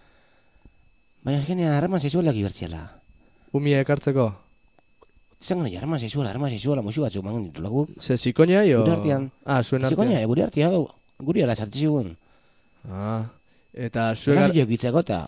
Baina azkenean harreman sexualak ibertziala. Umie ekartzeko. Izango nahi, harreman sexuala, harreman sexuala, musu batzuk mangun ditulaguk. Ze zikonia, o... Gure artean. Ah, zuen artean. Zikoina, gure artean, guri ala sartzi zigun. Ah, eta zuek... Zuegar... ar- Zuek gitzeko eta...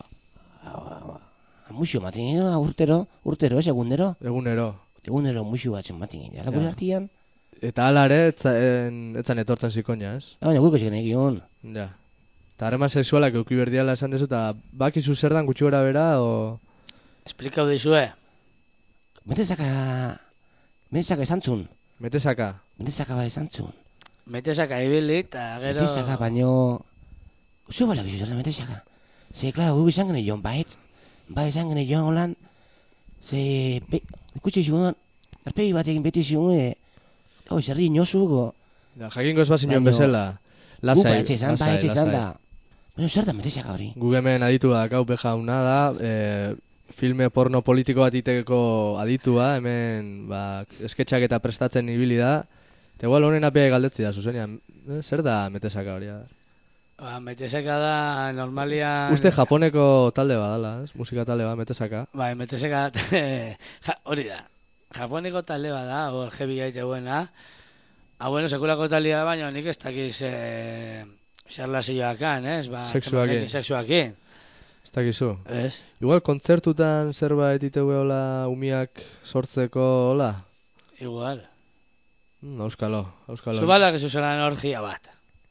Muxu maten ginen, urtero, urtero, ez, egunero. Egunero. Egunero muxu batzuk maten ginen. Ala gure Ja. artean, Eta hala ere, etzan, etzan etortzen zikoina, ez? baina guk esken egion. Ja. Eta harreman sexualak euki berdiala esan dezu, eta bakizu zer dan gutxi gora bera, o... Esplikau dizue. Metezaka... Metezaka esan zun. Metesaka. Metezaka ba esan zun. Metesaka ibili, eta gero... Metezaka baino... Zu balak izu zer metezaka. Ze, klar, guk izan gene joan bait. Ba izan gene joan holan... Ze... Be... Ikutxe zigun... Arpegi batekin beti zigun... E... Hau, zerri inozuko... Ja, jakingo ez bazinoen Baino- bezala. Lasai, Gu baitxe izan, lasai, baitxe izan lasai. da. Baina zer da metezaka hori? Guk hemen aditu da, gau bejauna da, e, filme porno politiko bat iteko aditua, hemen ba, esketxak eta prestatzen ibili da. Eta igual honen apia galdetzi da, zuzenean, eh, zer da metesaka hori? Da? Ba, meteseka da, normalian... Uste Japoneko talde badala, ez? Musika talde bat, metesaka. Bai, meteseka... ja, hori da. Japoneko talde bada, hor jebi gaite buena. Ah, bueno, sekulako talde baina nik ez dakiz... Eh, xerlazioakan, ez? Ba, Sexuakin. temanekin, Sexuakin. Ez dakizu. Ez? Igual kontzertutan zerbait iteu hola umiak sortzeko hola? Igual. Mm, auskalo, auskalo. Zubalak ez usaran orgia bat.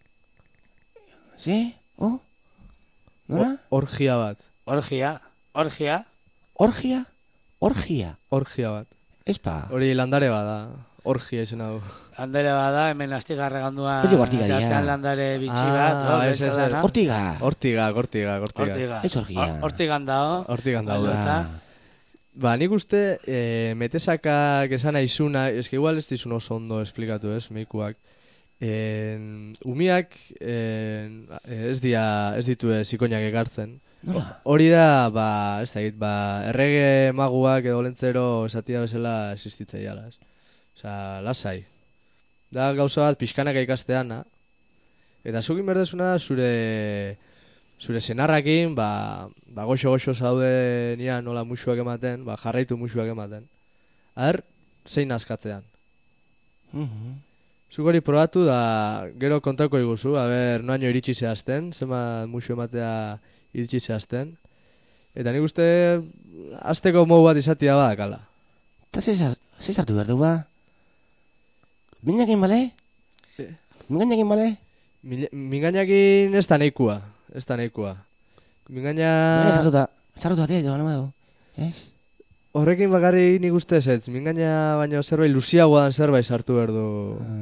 Ze? Oh? Nola? O- Orgia bat. Orgia. Orgia. Orgia? Orgia? Orgia bat. Espa. Hori landare bada. Orgia izan hau. Landare bada, hemen astigarra ganduan... Hori gortiga dira. atzean landare bitxi Ah, bat. hor, ez, ez, beltza ez. dana. Hortiga. Hortiga, hortiga, hortiga. Hortiga. Ez orgia. Hor- Hortigan dao. Hortigan Bai, daude. eta- Ba, nik uste, e, metesakak esan aizuna, eske igual ez dizun oso ondo esplikatu ez, meikuak. En, umiak en, ez dia ez ditue zikoinak ekartzen. Nola? Hori da, ba, ez da egit, ba, errege maguak edo lentzero esatia bezala existitzea ez. Osa, lasai. Da gauza bat pixkanaka ikasteana. Eta zugin berdezuna zure zure senarrakin, ba, ba goxo-goxo zaude nian nola musuak ematen, ba, jarraitu musuak ematen. Aher, zein askatzean. Mhm. Zuk hori probatu da gero kontako iguzu, a ber, noaino iritsi zehazten, zema musu ematea iritsi zehazten. Eta nik uste, azteko modu bat izatea badakala. Eta zei sartu behar du ba? Minakin bale? Mingainakin bale? Mingainakin ez da nahikoa, ez da nahikoa. Mingaina... Mingaina sartuta, sartuta tia, joan amadu, ez? Horrekin bakarrik nik uste ez, mingaina baino zerbait luziagoa dan zerbait sartu behar du.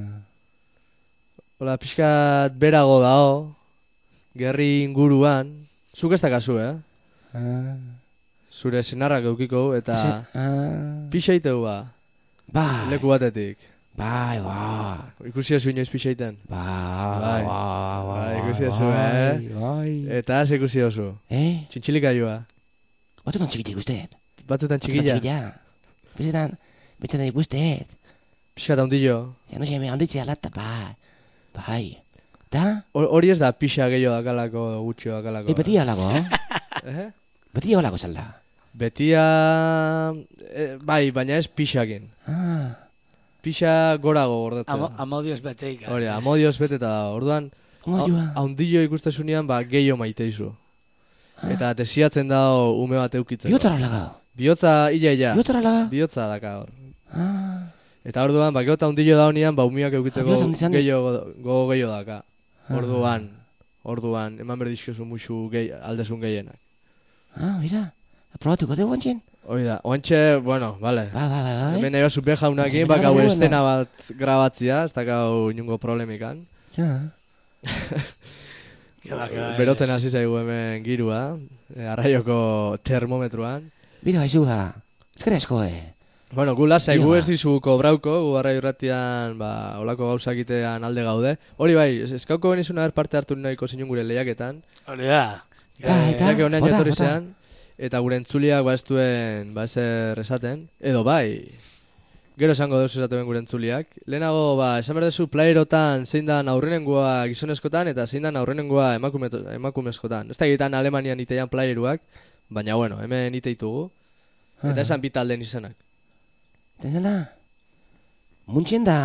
Hola, pixkat berago dao, gerri inguruan, zuk ez dakazu, eh? Ah. Zure senarrak eukiko, eta ah. pixaiteu ba. Bai. Leku batetik. Bai, bai. Ikusi ezu inoiz pixaiten? Bai, bai, bai, ikusi ezu, eh? Bai, eta az ikusi oso. Eh? Txintxilika joa. Batzutan txikitik usteet. Batzutan txikila? Batzutan txikila. Bezetan, bezetan ikusteet. Pixat handillo. Ja, no se me handitzea lata, bai. Bai. Da? Hori ez da pixa gehiago dakalako, gutxio dakalako. E, beti alako, eh? Beti alako zelda. Betia... Eh, bai, baina ez pixakin. Ah. Pixa gorago gordetzen. Amo, amodioz beteik. Hori, amodioz beteta da. Orduan, haundillo ikustezunean, ba, gehiago maiteizu. Ah. Eta tesiatzen da ume bat eukitzeko. Biotara laga. Biotza illa illa. Biotara laga. Biotza daka hor. Ah. Eta orduan, ba, geota haundillo da honean, ba, umiak eukitzeko ah, gehiago go, gehiago daka. Orduan, orduan, eman berdizkozu musu gehi, aldezun gehienak. Ah, mira. Probatuko dugu antxen? Hoi da, oantxe, bueno, vale. Ba, ba, ba, ba. Hemen nahi basu jaunakin, bak hau estena bat grabatzia, ez dakau inungo problemikan. Ja. Berotzen hasi zaigu hemen girua, arraioko termometruan. Bira, haizu da, ezkera esko, eh? Bueno, gu lasai, gu ez dizu kobrauko, gu arrai urratian, ba, olako gauzak itean alde gaude. Hori bai, eskauko benizuna er parte hartu nahiko zinun gure lehiaketan. Hori da. Eta, honean jotorri zean, eta gure entzuliak ba ez duen, ba ezer esaten. Edo bai, gero esango duzu esatu gure entzuliak. Lehenago, ba, esan berdezu playerotan zein dan aurrenengoa gizonezkotan, eta zein dan aurrenengoa emakume, emakumezkotan. Ez da egiten Alemanian iteian playeruak, baina bueno, hemen iteitugu. Eta esan bitalden izanak. Eta zela, muntxen da,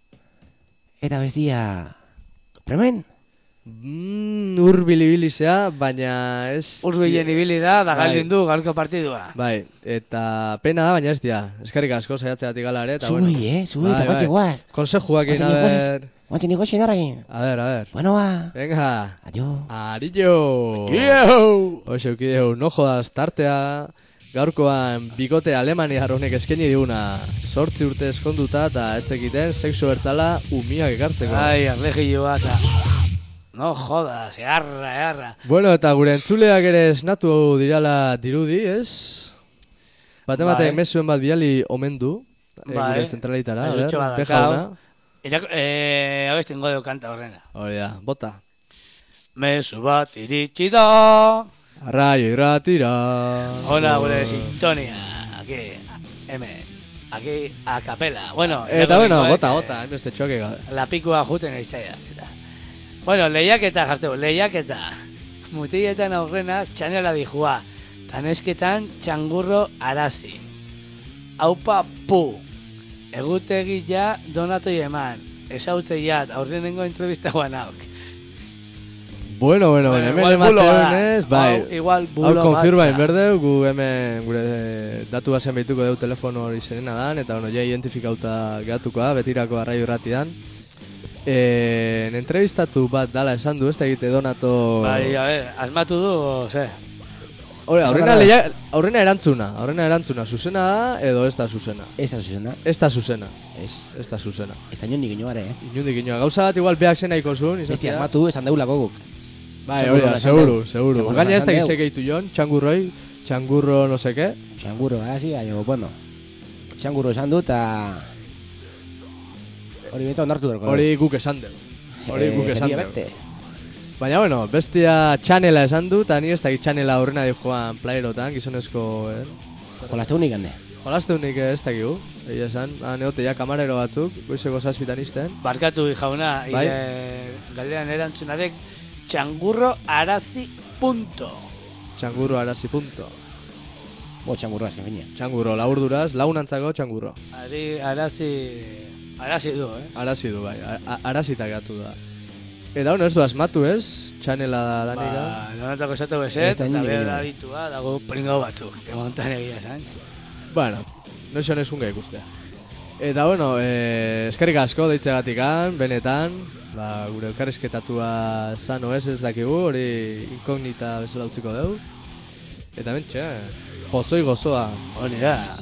eta bestia, premen? Mm, urbil ibilizea, baina ez... Urbilen ibili da, da galdin du gaurko partidua. Bai, eta pena da, baina ez dia. Eskerrik asko saiatzeatik gala ere, eta zui, bueno. Zui, eh, zui, eta guatxe guaz. Konsejuak egin, a ber... Guatxe niko xenarrakin. A ber, a ber. Bueno, ba. Venga. Adio. Arillo. Adio. Oxe, eukideu, no jodas tartea. Gaurkoan bikote alemaniar honek eskaini diguna sortzi urte eskonduta eta etzekiten sexu bertzala umiak ekartzeko. Ai, arlegilloa eta... No jodas, earra, earra. Bueno, eta gure entzuleak ere esnatu dirala dirudi, ez? Bate batek mesuen bat biali omen du, gure zentralitara, a ber, bejauna. Eh, abesten godeo kanta horrena. Hori da, bota. Mesu bat iritsi da. Arraio irratira. Hola, gure sintonia. Aquí, hemen. Aquí, a capela. Bueno, eta bueno, bota, bota, hemen este txoke gabe. La pikua juten eizaia. Bueno, lehiaketa jarteu, lehiaketa. Mutietan aurrena txanela dijua. Tanesketan txangurro arazi. Aupa pu. Egutegi ja donatoi eman. Esautzeiat, aurrenengo entrevista guan hauk. Bueno, bueno, bueno, hemen emateunez, bai, igual bulo bat. Hau konfirmain berdeu, gu hemen gure datu bazen behituko deu telefono hori zerena dan, eta bueno, ja identifikauta gehatuko da, betirako arraio irratian. En entrevistatu bat dala esan du, ez da egite donato... Bai, a ver, asmatu du, ze? Hore, aurrena, leia, aurrena erantzuna, aurrena erantzuna, zuzena da, edo ez da zuzena? Ez da zuzena. Ez da zuzena. Ez. Ez da zuzena. Ez da inondik inoare, eh? Inondik inoa, gauza bat igual beak zena ikozun, izan zia. Asmatu, esan deulako guk. Bai, hori da, seguru, seguru. Gaina ez da gizek eitu joan, txangurroi, txangurro no seke. Txangurro, hasi, baina, bueno. Txangurro esan du, eta... Hori beta ondartu derko. Hori guk esan dugu. Hori Eh, guk esan geria dugu. bete. Baina, bueno, bestia txanela esan du, eta ni ez dakit txanela horrena di joan playerotan, gizonezko, eh? Jolaste unik hande. Jolaste unik ez dakigu, egia esan, han egote ja kamarero batzuk, goizeko zazpitan izten. Barkatu jauna, Bai. ire galderan erantzunarek txangurro arazi punto. Txangurro arazi punto. Bo, txangurro azken fina. Txangurro, laburduraz, lagunantzako txangurro. Ari, arazi, arazi du, eh? Arazi du, bai, a- a- arazita gatu da. Eta, bueno, ez du asmatu ez, txanela da danika. Ba, donatako esatu bezet, Ez da eta nik bera ere. da ditua, dago pringau batzuk, emontan egia esan. Bueno, no esan esunga ikustea. Eta, bueno, eh, eskerrik asko deitzegatikan, benetan, ba, gure elkarrizketatua zano ez ez dakigu, hori inkognita bezala utziko dugu. Eta mentxe, pozoi gozoa. Hori da.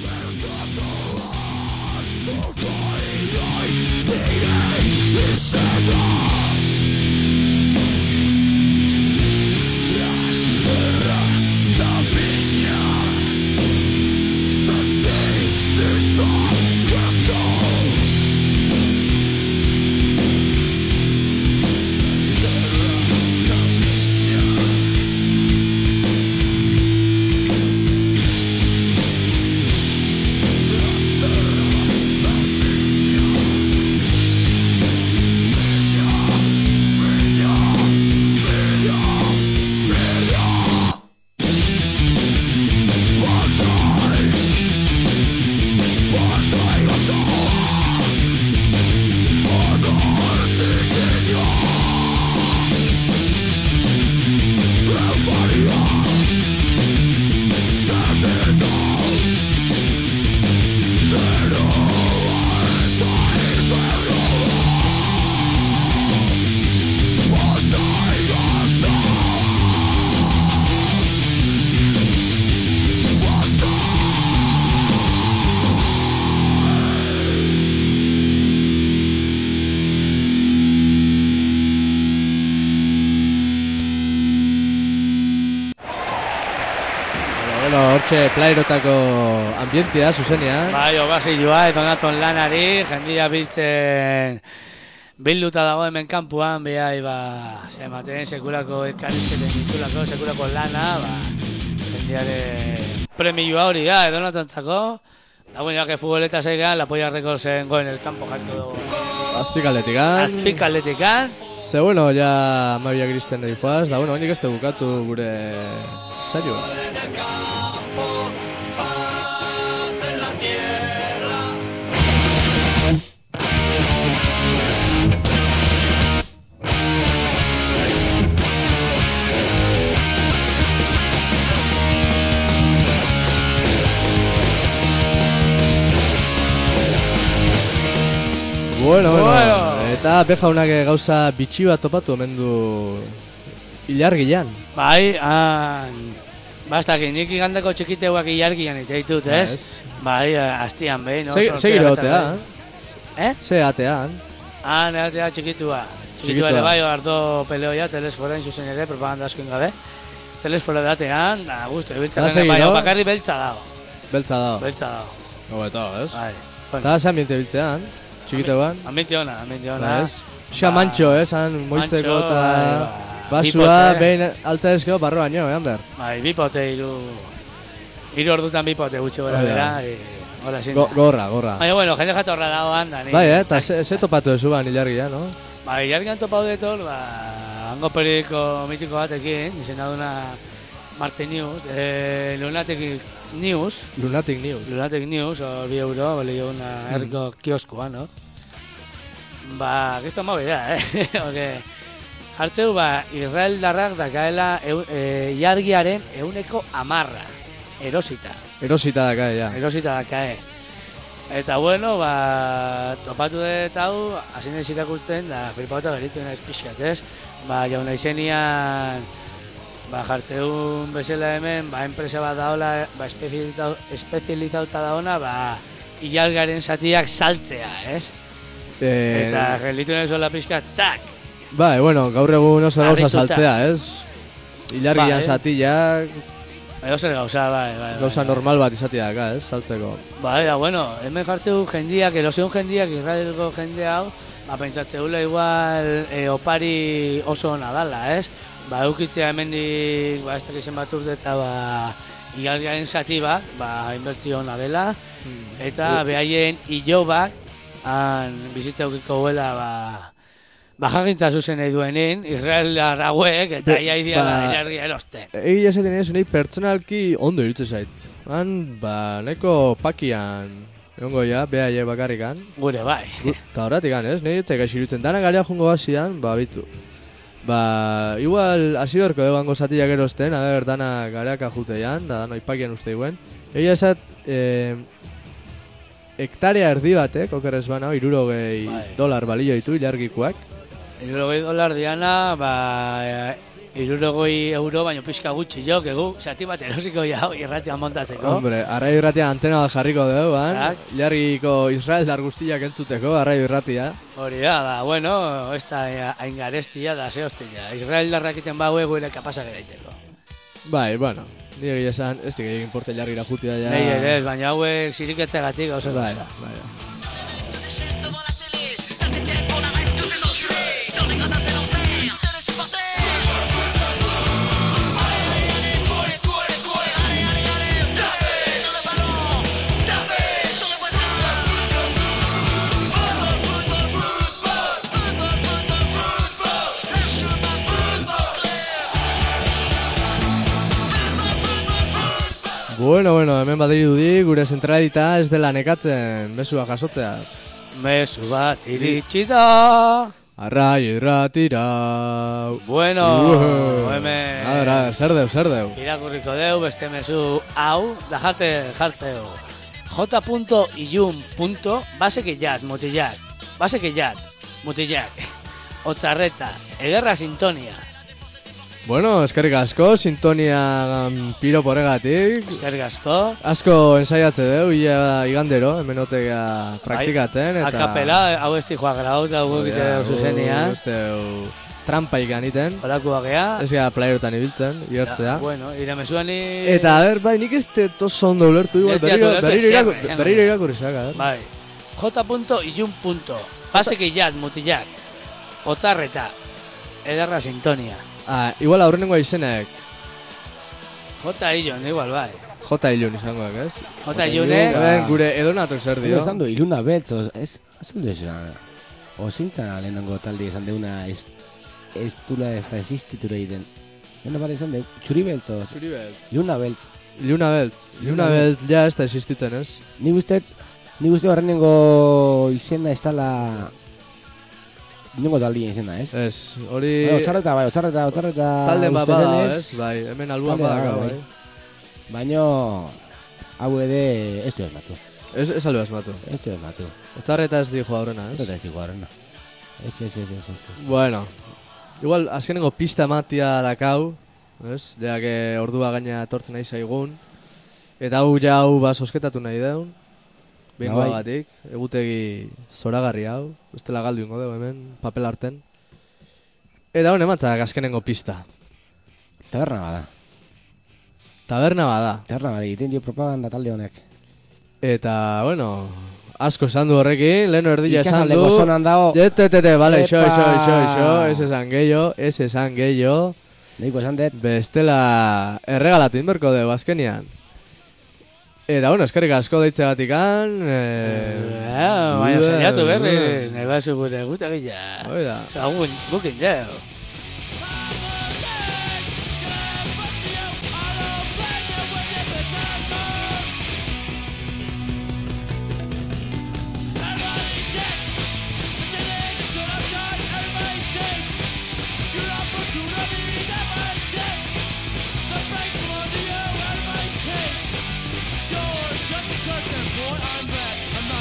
Hortxe plaerotako ambientea, zuzenean. Bai, obasioa, Donaton lanari, jendia biltzen bilduta dago hemen kanpuan, behai, ba, ze ematen, sekulako elkarrizketen ditulako, sekulako lana, ba, jendiare premioa hori da, Donatontzako. Da, bueno, que futboleta zeigan, la polla records goen el campo jarko dugu. Azpikaldetikan. Azpikaldetikan. Ze, bueno, ja amabiak iristen nahi joaz, da, bueno, hainik ez bukatu gure saioa. Bueno, bueno, Bueno. eta bejaunak gauza bitxi bat topatu omen du ilargian. Bai, han... Bastak, nik igandeko txikiteuak ilargian ite ditut, ez? Ez. Bai, hastian behin, no? Segi- Segiro otea, Eh? ze atean. Ah, neratea txikitua. Txikitua Txikitua. ere bai, ardo peleoia, telesfora inzuzen ere, propaganda askoin gabe. Telesfora datean, da, guztu, ebiltza Da, gana, bai, segiro. bakarri beltza dago. Beltza da. Beltza dago. Hobeto, ez? Bai. Eta ze ambiente biltzean, txikiteuan. Ambiente ona, ambiente ona. Ba, ez? Xa mantxo, ez? Han moitzeko Mantxo, eta bai, ba, basua, bipote. behin altzarezko barro baino, egan behar. Bai, bipote, iru... Iru ordutan bipote gutxi gora Hori da. bera, e, hola zin. Go, gorra, gorra. Baina, bueno, jende jatorra dagoan, da, ni... Bai, eh? Eta ze, ze topatu ezu ban ilargia, no? Ba, ilargian topau detor, ba, hango periodiko mitiko batekin, izena duna Marte News, eh, Lunatic News, Lunatic News. Lunatic News, hor bi euro, bale jo una herriko kioskoa, no? Ba, gisto mobi da, eh? Oke, jartzeu, ba, Israel darrak dakaela eu, e, ilargiaren euneko amarra, erosita. Erosita daka, ja. Erosita dakae. Eta bueno, ba, topatu dut hau, hasi nahi zirakurten, da flipauta beritu naiz pixkat, ez? Ba, jauna izenian, ba, jartzeun bezala hemen, ba, enpresa bat daola, ba, espezializau- espezializauta daona, ba, ilargaren zatiak saltzea, ez? Eh, Eta gelditu nahi zola pixkat, tak! Bai, bueno, gaur egun oso gauza Harrituta. saltzea, ez? Ilargian Bai. zatiak, Edo zer gauza, bai, bai. Gauza normal bat izatea daka, ez, saltzeko. Bai, da, bueno, hemen jartzeu jendiak, erosion jendiak, Israelko jende hau, ba, pentsatzeula igual e, opari oso ona dala, ez? Ba, eukitzea hemendik, ba, ez dakiz zenbat urte eta, ba, igarriaren zati bat, ba, inbertzio ona dela, eta behaien ilobak, han bizitza eukiko huela, ba, bajagintza zuzen nahi duenin, Israelar hauek, eta ia idiala ba, ilargia erosten. Egia esaten ez, nahi pertsonalki ondo irutzen zait. Han, ba, nahiko pakian, egongo ja, behaie bakarrikan. Gure bai. Eta horretik gan, ez, nahi etzak irutzen. Dana garea jungo bazian, ba, bitu. Ba, igual, hasi berko egango zatiak erosten, aber, dana gareaka juteian, da, noi pakian uste duen. Egia esat, eh, hektarea erdi batek, okerrez bana, irurogei bai. dolar balio ditu, ilargikoak. Irurogei dolar diana, ba, irurogei euro, baino pixka gutxi jo, egu, zati bat erosiko jau irratian montatzeko. Hombre, arraio irratia antena bat jarriko dugu, ban? Ilargiko Israeldar guztiak entzuteko, arraio irratia. Hori da, ba, bueno, ez da hain garestia da zehostia. Israeldarrak iten bau egu ere kapasak eraiteko. Bai, bueno, nire egia esan, ez dik egin porte ilargira jutia ja. Nei ere ez, baina hauek ziriketzegatik gauzen. Bai, bai. Bueno, bueno, hemen badirudi gure zentralita ez dela nekatzen mesua jasotzeaz. Mesu bat iritsi da. Arraio irratira. Bueno, uh, hemen... A ver, a ver, zer deu, zer deu. Irakurriko deu, beste mesu hau, da jate, jarteo. J.ilun. Basekillat, mutillak. Basekillat, mutillak. Otzarreta, ederra sintonia. Bueno, eskerrik asko, sintonia piro porregatik. Eskerrik asko. Asko ensaiatze deu, ia igandero, hemen otegea praktikatzen. Eta... Akapela, hau ez di joa grau, eta gu egite deu zuzenia. Ez deu trampaik aniten. Horakoa gea. Ez gea playerotan ibiltzen, igertzea. Bueno, iramezuan ni... Eta, a ber, bai, nik ez teto ondo ulertu, igual, berriro irakurri zaka, eh? Bai. J.ilun. Basekillat, mutillak. Otzarreta, ederra sintonia. Ah, igual aurrenengoa izenek. J.ilun, igual, bai. J.ilun izangoak, ez? J.ilunek... Eben, gure edonatok zer dio. Esan du, iluna betz, ez, esan du esan. Ozintzen lehenengo talde esan deuna ez, ez tula ez da existitura egiten. Lehena bat esan deu, txuri beltz, oz. Txuri beltz. Iluna beltz. Iluna beltz. Iluna beltz, ja ez da existitzen, ez? Ni guztet, ni guztet horrenengo izena ez dala... Inongo taldi izena, ez? Ez, hori... Bai, otzarreta, bai, otzarreta, otzarreta... Talden bat bada, ez? Bai, hemen albuan badaka, bai. Baina, hau ede, ez du esmatu. Ez, ez aldu esmatu. Ez du esmatu. Otzarreta ez dijo aurrena, ez? Ez dijo aurrena. Ez, ez, ez, ez, ez. Bueno, igual, azkenengo pista matia dakau, ez? Ja, que ordua gaina etortzen nahi zaigun. Eta hau ja hau ba sosketatu nahi deun. Bengoa batik, egutegi zoragarri hau, bestela galdu ingo dugu hemen, papel arten. Eta hone matzak azkenengo pista. Taberna bada. Taberna bada. Taberna bada, egiten dio propaganda talde honek. Eta, bueno, asko esan du horrekin, leheno erdila esan du. Ikasaldeko zonan dago. Jetetete, bale, xo, xo, xo, xo, ez esan gehiago, ez esan gehiago. Neiko esan dut. Bestela erregalatu inberko dugu azkenian. Eta, bueno, eskerrik asko deitzeagatikan. Eh, baina saiatu berriz, nahi bazu gure gutagia. Oida. Zagun, bukin jau.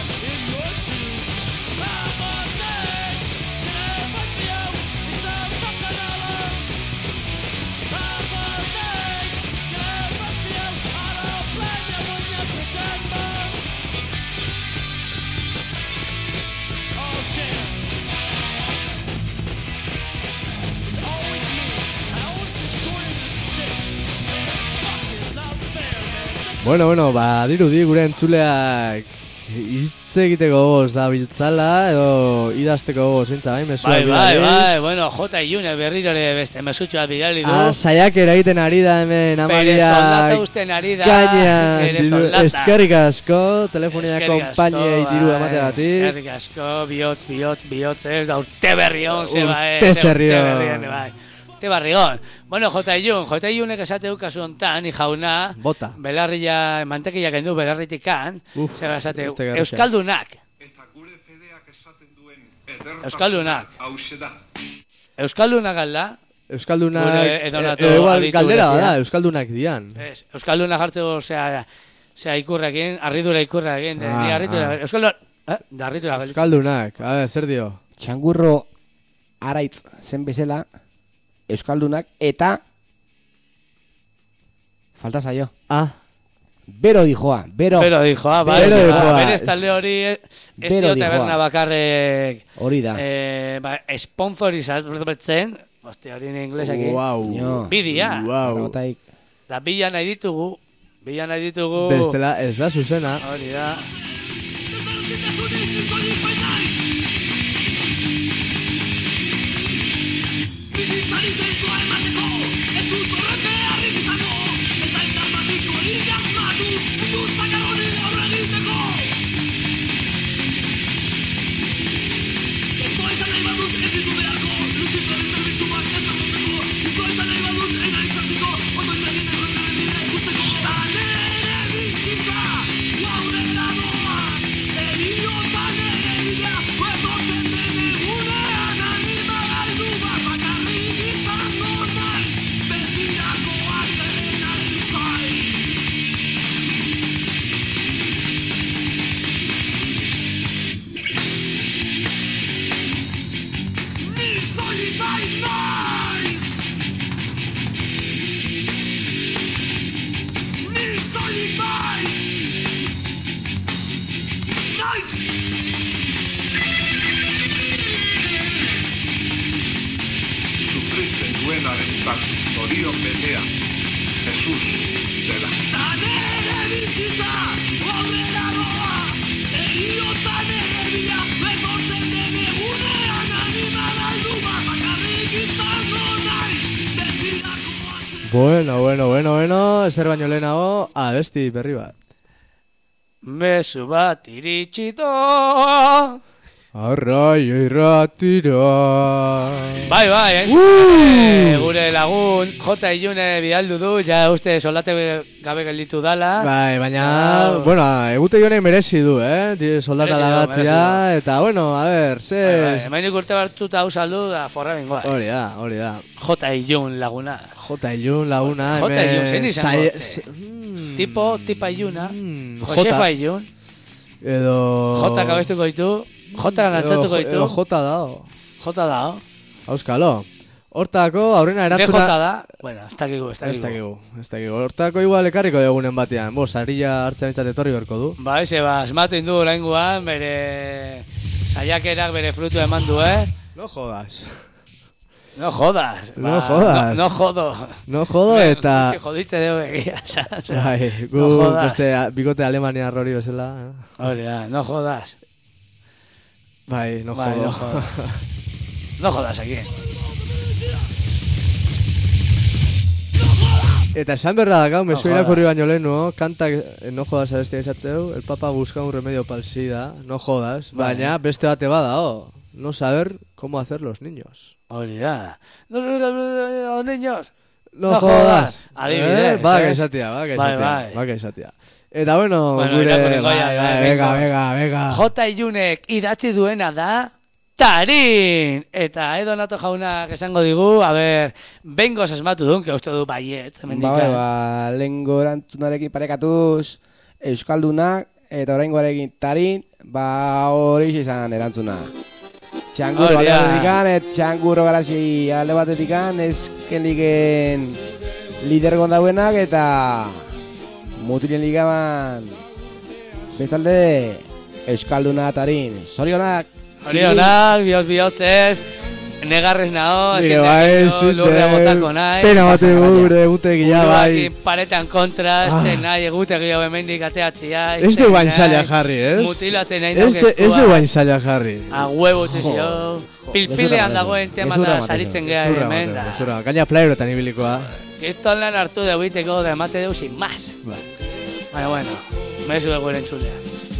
I'm on Bueno, bueno, ba, dirudi gure entzuleak hitz egiteko goz da biltzala, edo idazteko goz bintza, bai, mesua Bai, bai, bidaliz. bai, bueno, J. Iune berriro ere beste mesutxoa bidali du. Ah, saiakera egiten ari da hemen, Bere Amalia. soldata usten ari da. Gainean, Bere diru- soldata. eskerrik asko, telefonia Eskerrik konpainiei asko, diru bai, emateagatik. Eskerrik asko, bihotz, bihotz, bihotz, ez da urte berrion, ze bai, Urte ze zerrion. urte berrion, bai. Urte barrigon. Bueno, J. Iun, J. Iunek esate kasu hontan, ni jauna, Bota. belarria, mantekiak endu belarritikan, Uf, zer esate, beste garrotxa. Euskaldunak. Euskaldunak. Euskaldunak alda. Euskaldunak, Gure edonato e, e, igual aditu galdera berezia. bada, Euskaldunak dian. Ez, Euskaldunak jartzeko, osea, osea ikurrekin, harridura ikurrekin, Ah, ni harritura, ah. Euskaldun, eh, da harritura. Euskaldunak, a ber, zer dio? Txangurro araitz zen bezala, Euskaldunak, eta falta zaio. Ah. Bero dijoa, bero. Bero dijoa, bai, Bero bai, dijoa. berez talde hori ez Bero dio dijoa. taberna bakarrek Hori da. eh, ba, sponsorizatzen, hostia, hori in inglesekin. Wow. Bidia. Wow. Da bila nahi ditugu, bila nahi ditugu. Bestela ez da zuzena. Hori da. Sufritzen duenarentzat zorion betea, Jesus dela. Bueno, bueno, bueno, bueno, ezer baino lehenago, abesti berri bat. Mezu bat iritsito. Arrai irratira. Bai, bai, eh? Uh! Gure lagun J. Iune bidaldu du, ja uste soldate gabe gelditu dala. Bai, baina, Ja, bueno, egute jonek merezi du, eh? Di- Soldata Merezi du, lagatzea, merezi eta, bueno, a ver, ze... Bai, bai, hemendik urte bartuta hau saldu da forra bengoa. Hori da, hori da. J. Iun laguna. J. Ilun laguna, J. hemen... Iun, zein izango sai- dute? s- mm, Tipo, tipa Iuna, mm, Josefa J. Iun, Edo... J. kabestuko ditu, J. gantzatuko Edo- ditu, edo J dao. J. dao, Auskalo. Hortako, aurrena D J erantzuna... da, bueno, ez dakigu, ez Ez dakigu. dakigu, ez dakigu. Hortako igual ekarriko egunen batean. Bo, sarilla hartzen bintzat etorri berko du. Ba, eze, ba, esmaten du oraingoan, bere saiakerak bere frutu eman du, eh? No jodas. No jodas. No ba, jodas. No, no jodo. No jodo eta... Gutxi joditze dugu egia, esan. Bai, gu No jodas. beste a- bikote Alemania hori bezala. eh? Hori da, no jodas. Bai, no Bai, jodo. no jodas. No jodas aquí. Eta esan berra dakau, mezu No irakurri jodas. baino lehenu, kantak eh, no jodas abestia izateu, el papa busca un remedio pal sida, no jodas, Bai. baina beste bate bada, oh, no saber cómo hacer los niños. Hori da. No, no, no, no, los niños. No, No jodas. jodas. Adibidez, Eh, baka ez? izatea, baka Bai, izatea, bai. baka izatea. Eta bueno, Bueno, gure... irakurriko bai, ja, bai, bai, venga, venga. venga, venga. J. Iunek idatzi duena da Tarin! Eta Edo Nato jaunak esango digu, a ber, bengoz asmatu duen, que uste du baiet, hemendik. Ba, bai, ba, lehengo erantzunarekin parekatuz Euskaldunak eta oraingoarekin Tarin, ba hori izan erantzuna. Txangurro Hori alde da. batetikan, et txangurro garazi alde batetikan, ezken ligen lidergon dauenak eta mutilen ligaban bestalde Euskalduna Tarin. Zorionak! Zorionak, bihotz bihotzez, negarrez nao, Nire bai, lurrea botako nahi. Pena bate gure egutegia bai. Buruakin paretan kontra, este nahi egutegia hemendik ateatzia. Ez du bain zaila jarri, ez? Mutilatzen nahi nauk estua. Ez du bain zaila jarri. A huevo tizio. Pilpilean dagoen tema da saritzen geha hemen da. Gezurra, gaina playerotan ibilikoa. Kiston lan hartu deu iteko da emate deu sin más. Baina, bueno, mezu egu erentzulea.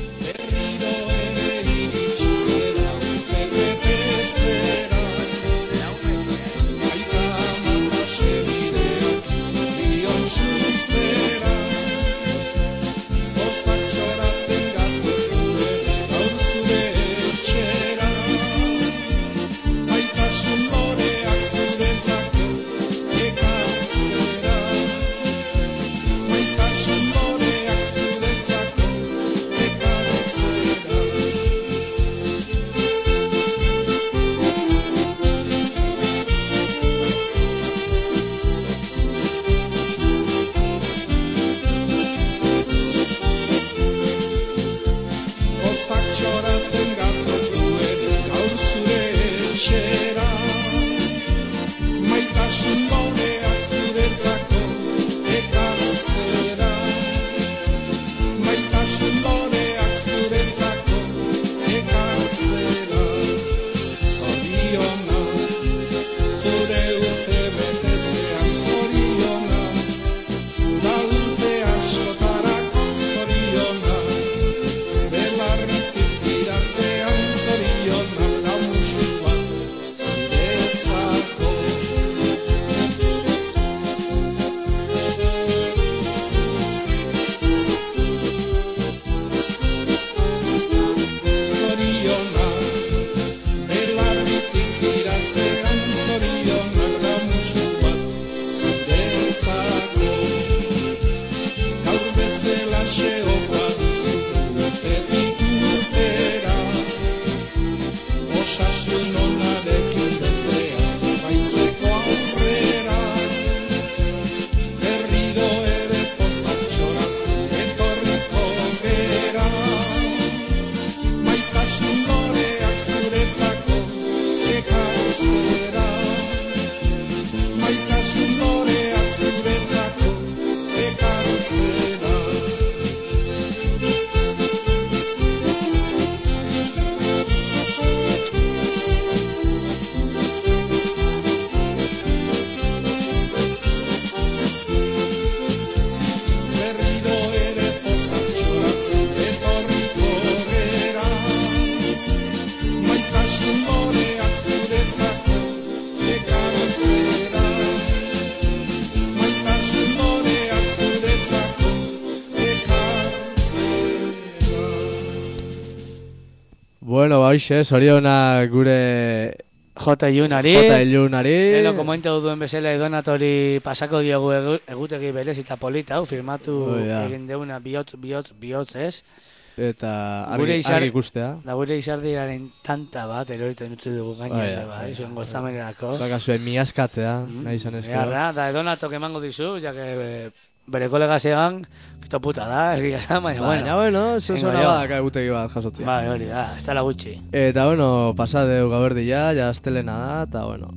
Bueno, ba, hoxe, zorionak gure J. Ilunari. J. Ilunari. Eno, komentu duen bezala edonatori pasako diogu egutegi berez eta polita, hau, firmatu oh, ja. egin deuna bihotz, bihotz, bihotz, ez? Eta argi, izar, argi ikustea. Da gure izardiraren tanta bat, eroriten utzi dugu gaina, oh, ja, bai, zuen gozamenerako. Zaka zuen miaskatzea, mm, nahi izan ezko. Earra, da edonatok emango dizu, ja que bere kolega zean, esto puta da, egia esan, baina, bueno. Baina, bueno, eso zona badaka egutegi bat jasotzea. Bai, hori da, ez tala gutxi. Eta, bueno, pasadeu gaberdia, ja astelena da, eta, bueno,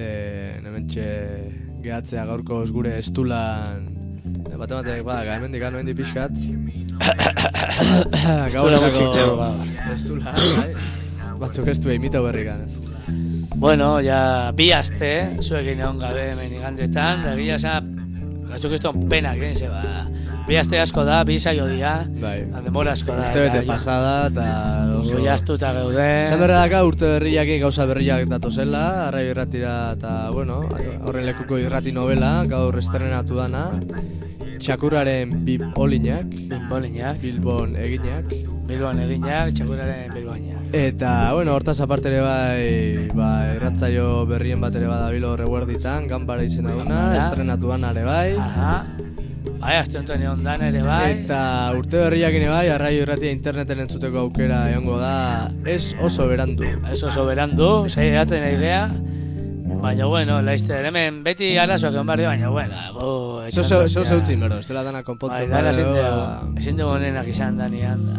e, nementxe gehatzea gaurkoz gure estulan, bate batek, badaka, hemendik ano hendi pixkat. Estula gutxiteu, ba. Estula, bai. Batzuk ez du emitau berrikan, ez. Bueno, ja, bi aste, zuekin egon gabe hemen igandetan, da egia esan, gatzuk ez duan penak, eh, zeba. Bi aste asko da, bi saio dira, bai. Demora asko da. Urte bete pasada, eta oso jaztuta geuden. Zan berre daka urte berriakin gauza berriak datozela, arrai irratira, eta, bueno, horren lekuko irrati novela, gaur estrenatu dana. Txakurraren Bilbolinak, Bilbolinak, Bilbon eginak, Bilbon eginak, Txakurraren Bilboniak. Eta, bueno, hortaz aparte ere bai, ba, erratzaio berrien bat ere badabilo reguerditan, ganbara izena duna, estrenatu dana ere bai. Aha. Bai, azte honetan egon dan ere bai. Eta urte berriak ere bai, arraio irratia interneten entzuteko aukera egongo da, ez oso berandu. Ez oso berandu, zei edatzen idea. Baina, bueno, laizte, hemen beti arazoak egon barri, baina, bueno, go... Zo zeu zeutzin, bero, ez dela dana konpontzen. Bai, dana ezin dugu honenak izan da nian da.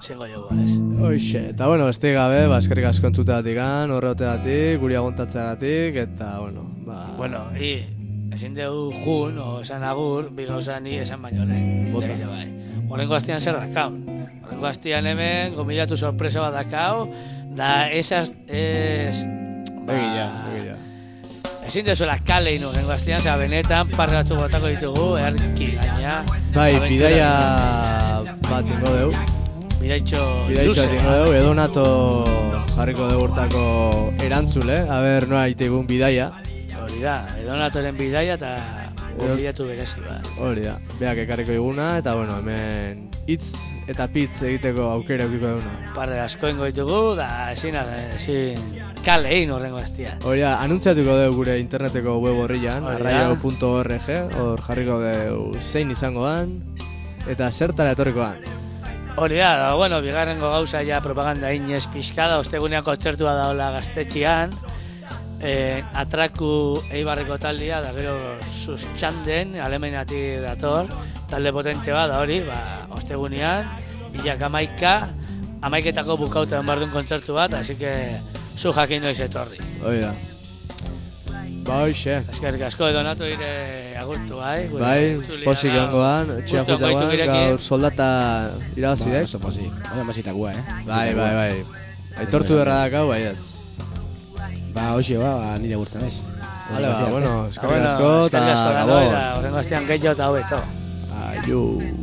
zingo jogu, ez? Hoxe, eta bueno, beste gabe, ba, eskerrik asko entzuteratik gan, horreoteatik, guri agontatzeagatik, eta bueno, ba... Bueno, i, ezin dugu jun, o esan agur, bi gauza ni esan baino lehen. Bota. Leire bai. Horrengo astian zer dakaun. Horrengo astian hemen, gomilatu sorpresa bat dakau, da esas, es... Ba, egia, egia. Ezin dezuela kale ino horrengo astian, zera benetan, parre batzuk botako ditugu, erki gaina. Bai, abentura bidaia bat ingo deu. Bidaitxo Bidaitxo bat ingo deu, edo nato jarriko dugu urtako erantzule, a ber, noa itegun bidaia. Hori da, edonatoren bidaia eta gonbidatu berezi bat. Hori da, beak ekarriko diguna, eta bueno, hemen hitz eta pitz egiteko aukera eukiko duguna. Parre asko ingo ditugu, da ezin, ezin kale egin horrengo aztia. Hori da, anuntziatuko dugu gure interneteko web horrian, Hori da. arraio punto org, hor jarriko dugu zein izango dan, eta zertara etorriko dan. Hori da, da, bueno, bigarrengo gauza ja propaganda inez pixkada, ostegunean kontzertua daola gaztetxian, eh, atraku Eibarreko taldea, da gero sustxanden, alemenatik dator, talde potente bat, da hori, ba, ostegunean, hilak amaika, amaiketako bukauta enbardun kontzertu bat, así que zu jakin noiz etorri. Hori da. Ba, hoxe. Eskerrik asko Donato ire agurtu, bai? gure Bai, entzulia posik gaur. gango dan, etxea Justo juteagoan, ongoitu girekin. gaur soldata irabazi Ba, dek. oso pozik, baina masitakoa, eh? Bai, bai, bai. Aitortu berra dakau, bai, ez. Ba, hoxe, ba, ba, nire gurtzen ez. Vale, ba, bueno, eskerrik Bueno, asko, eta eskerrik asko, gabon. Horrengo astean gehiago eta hobeto. Aiu.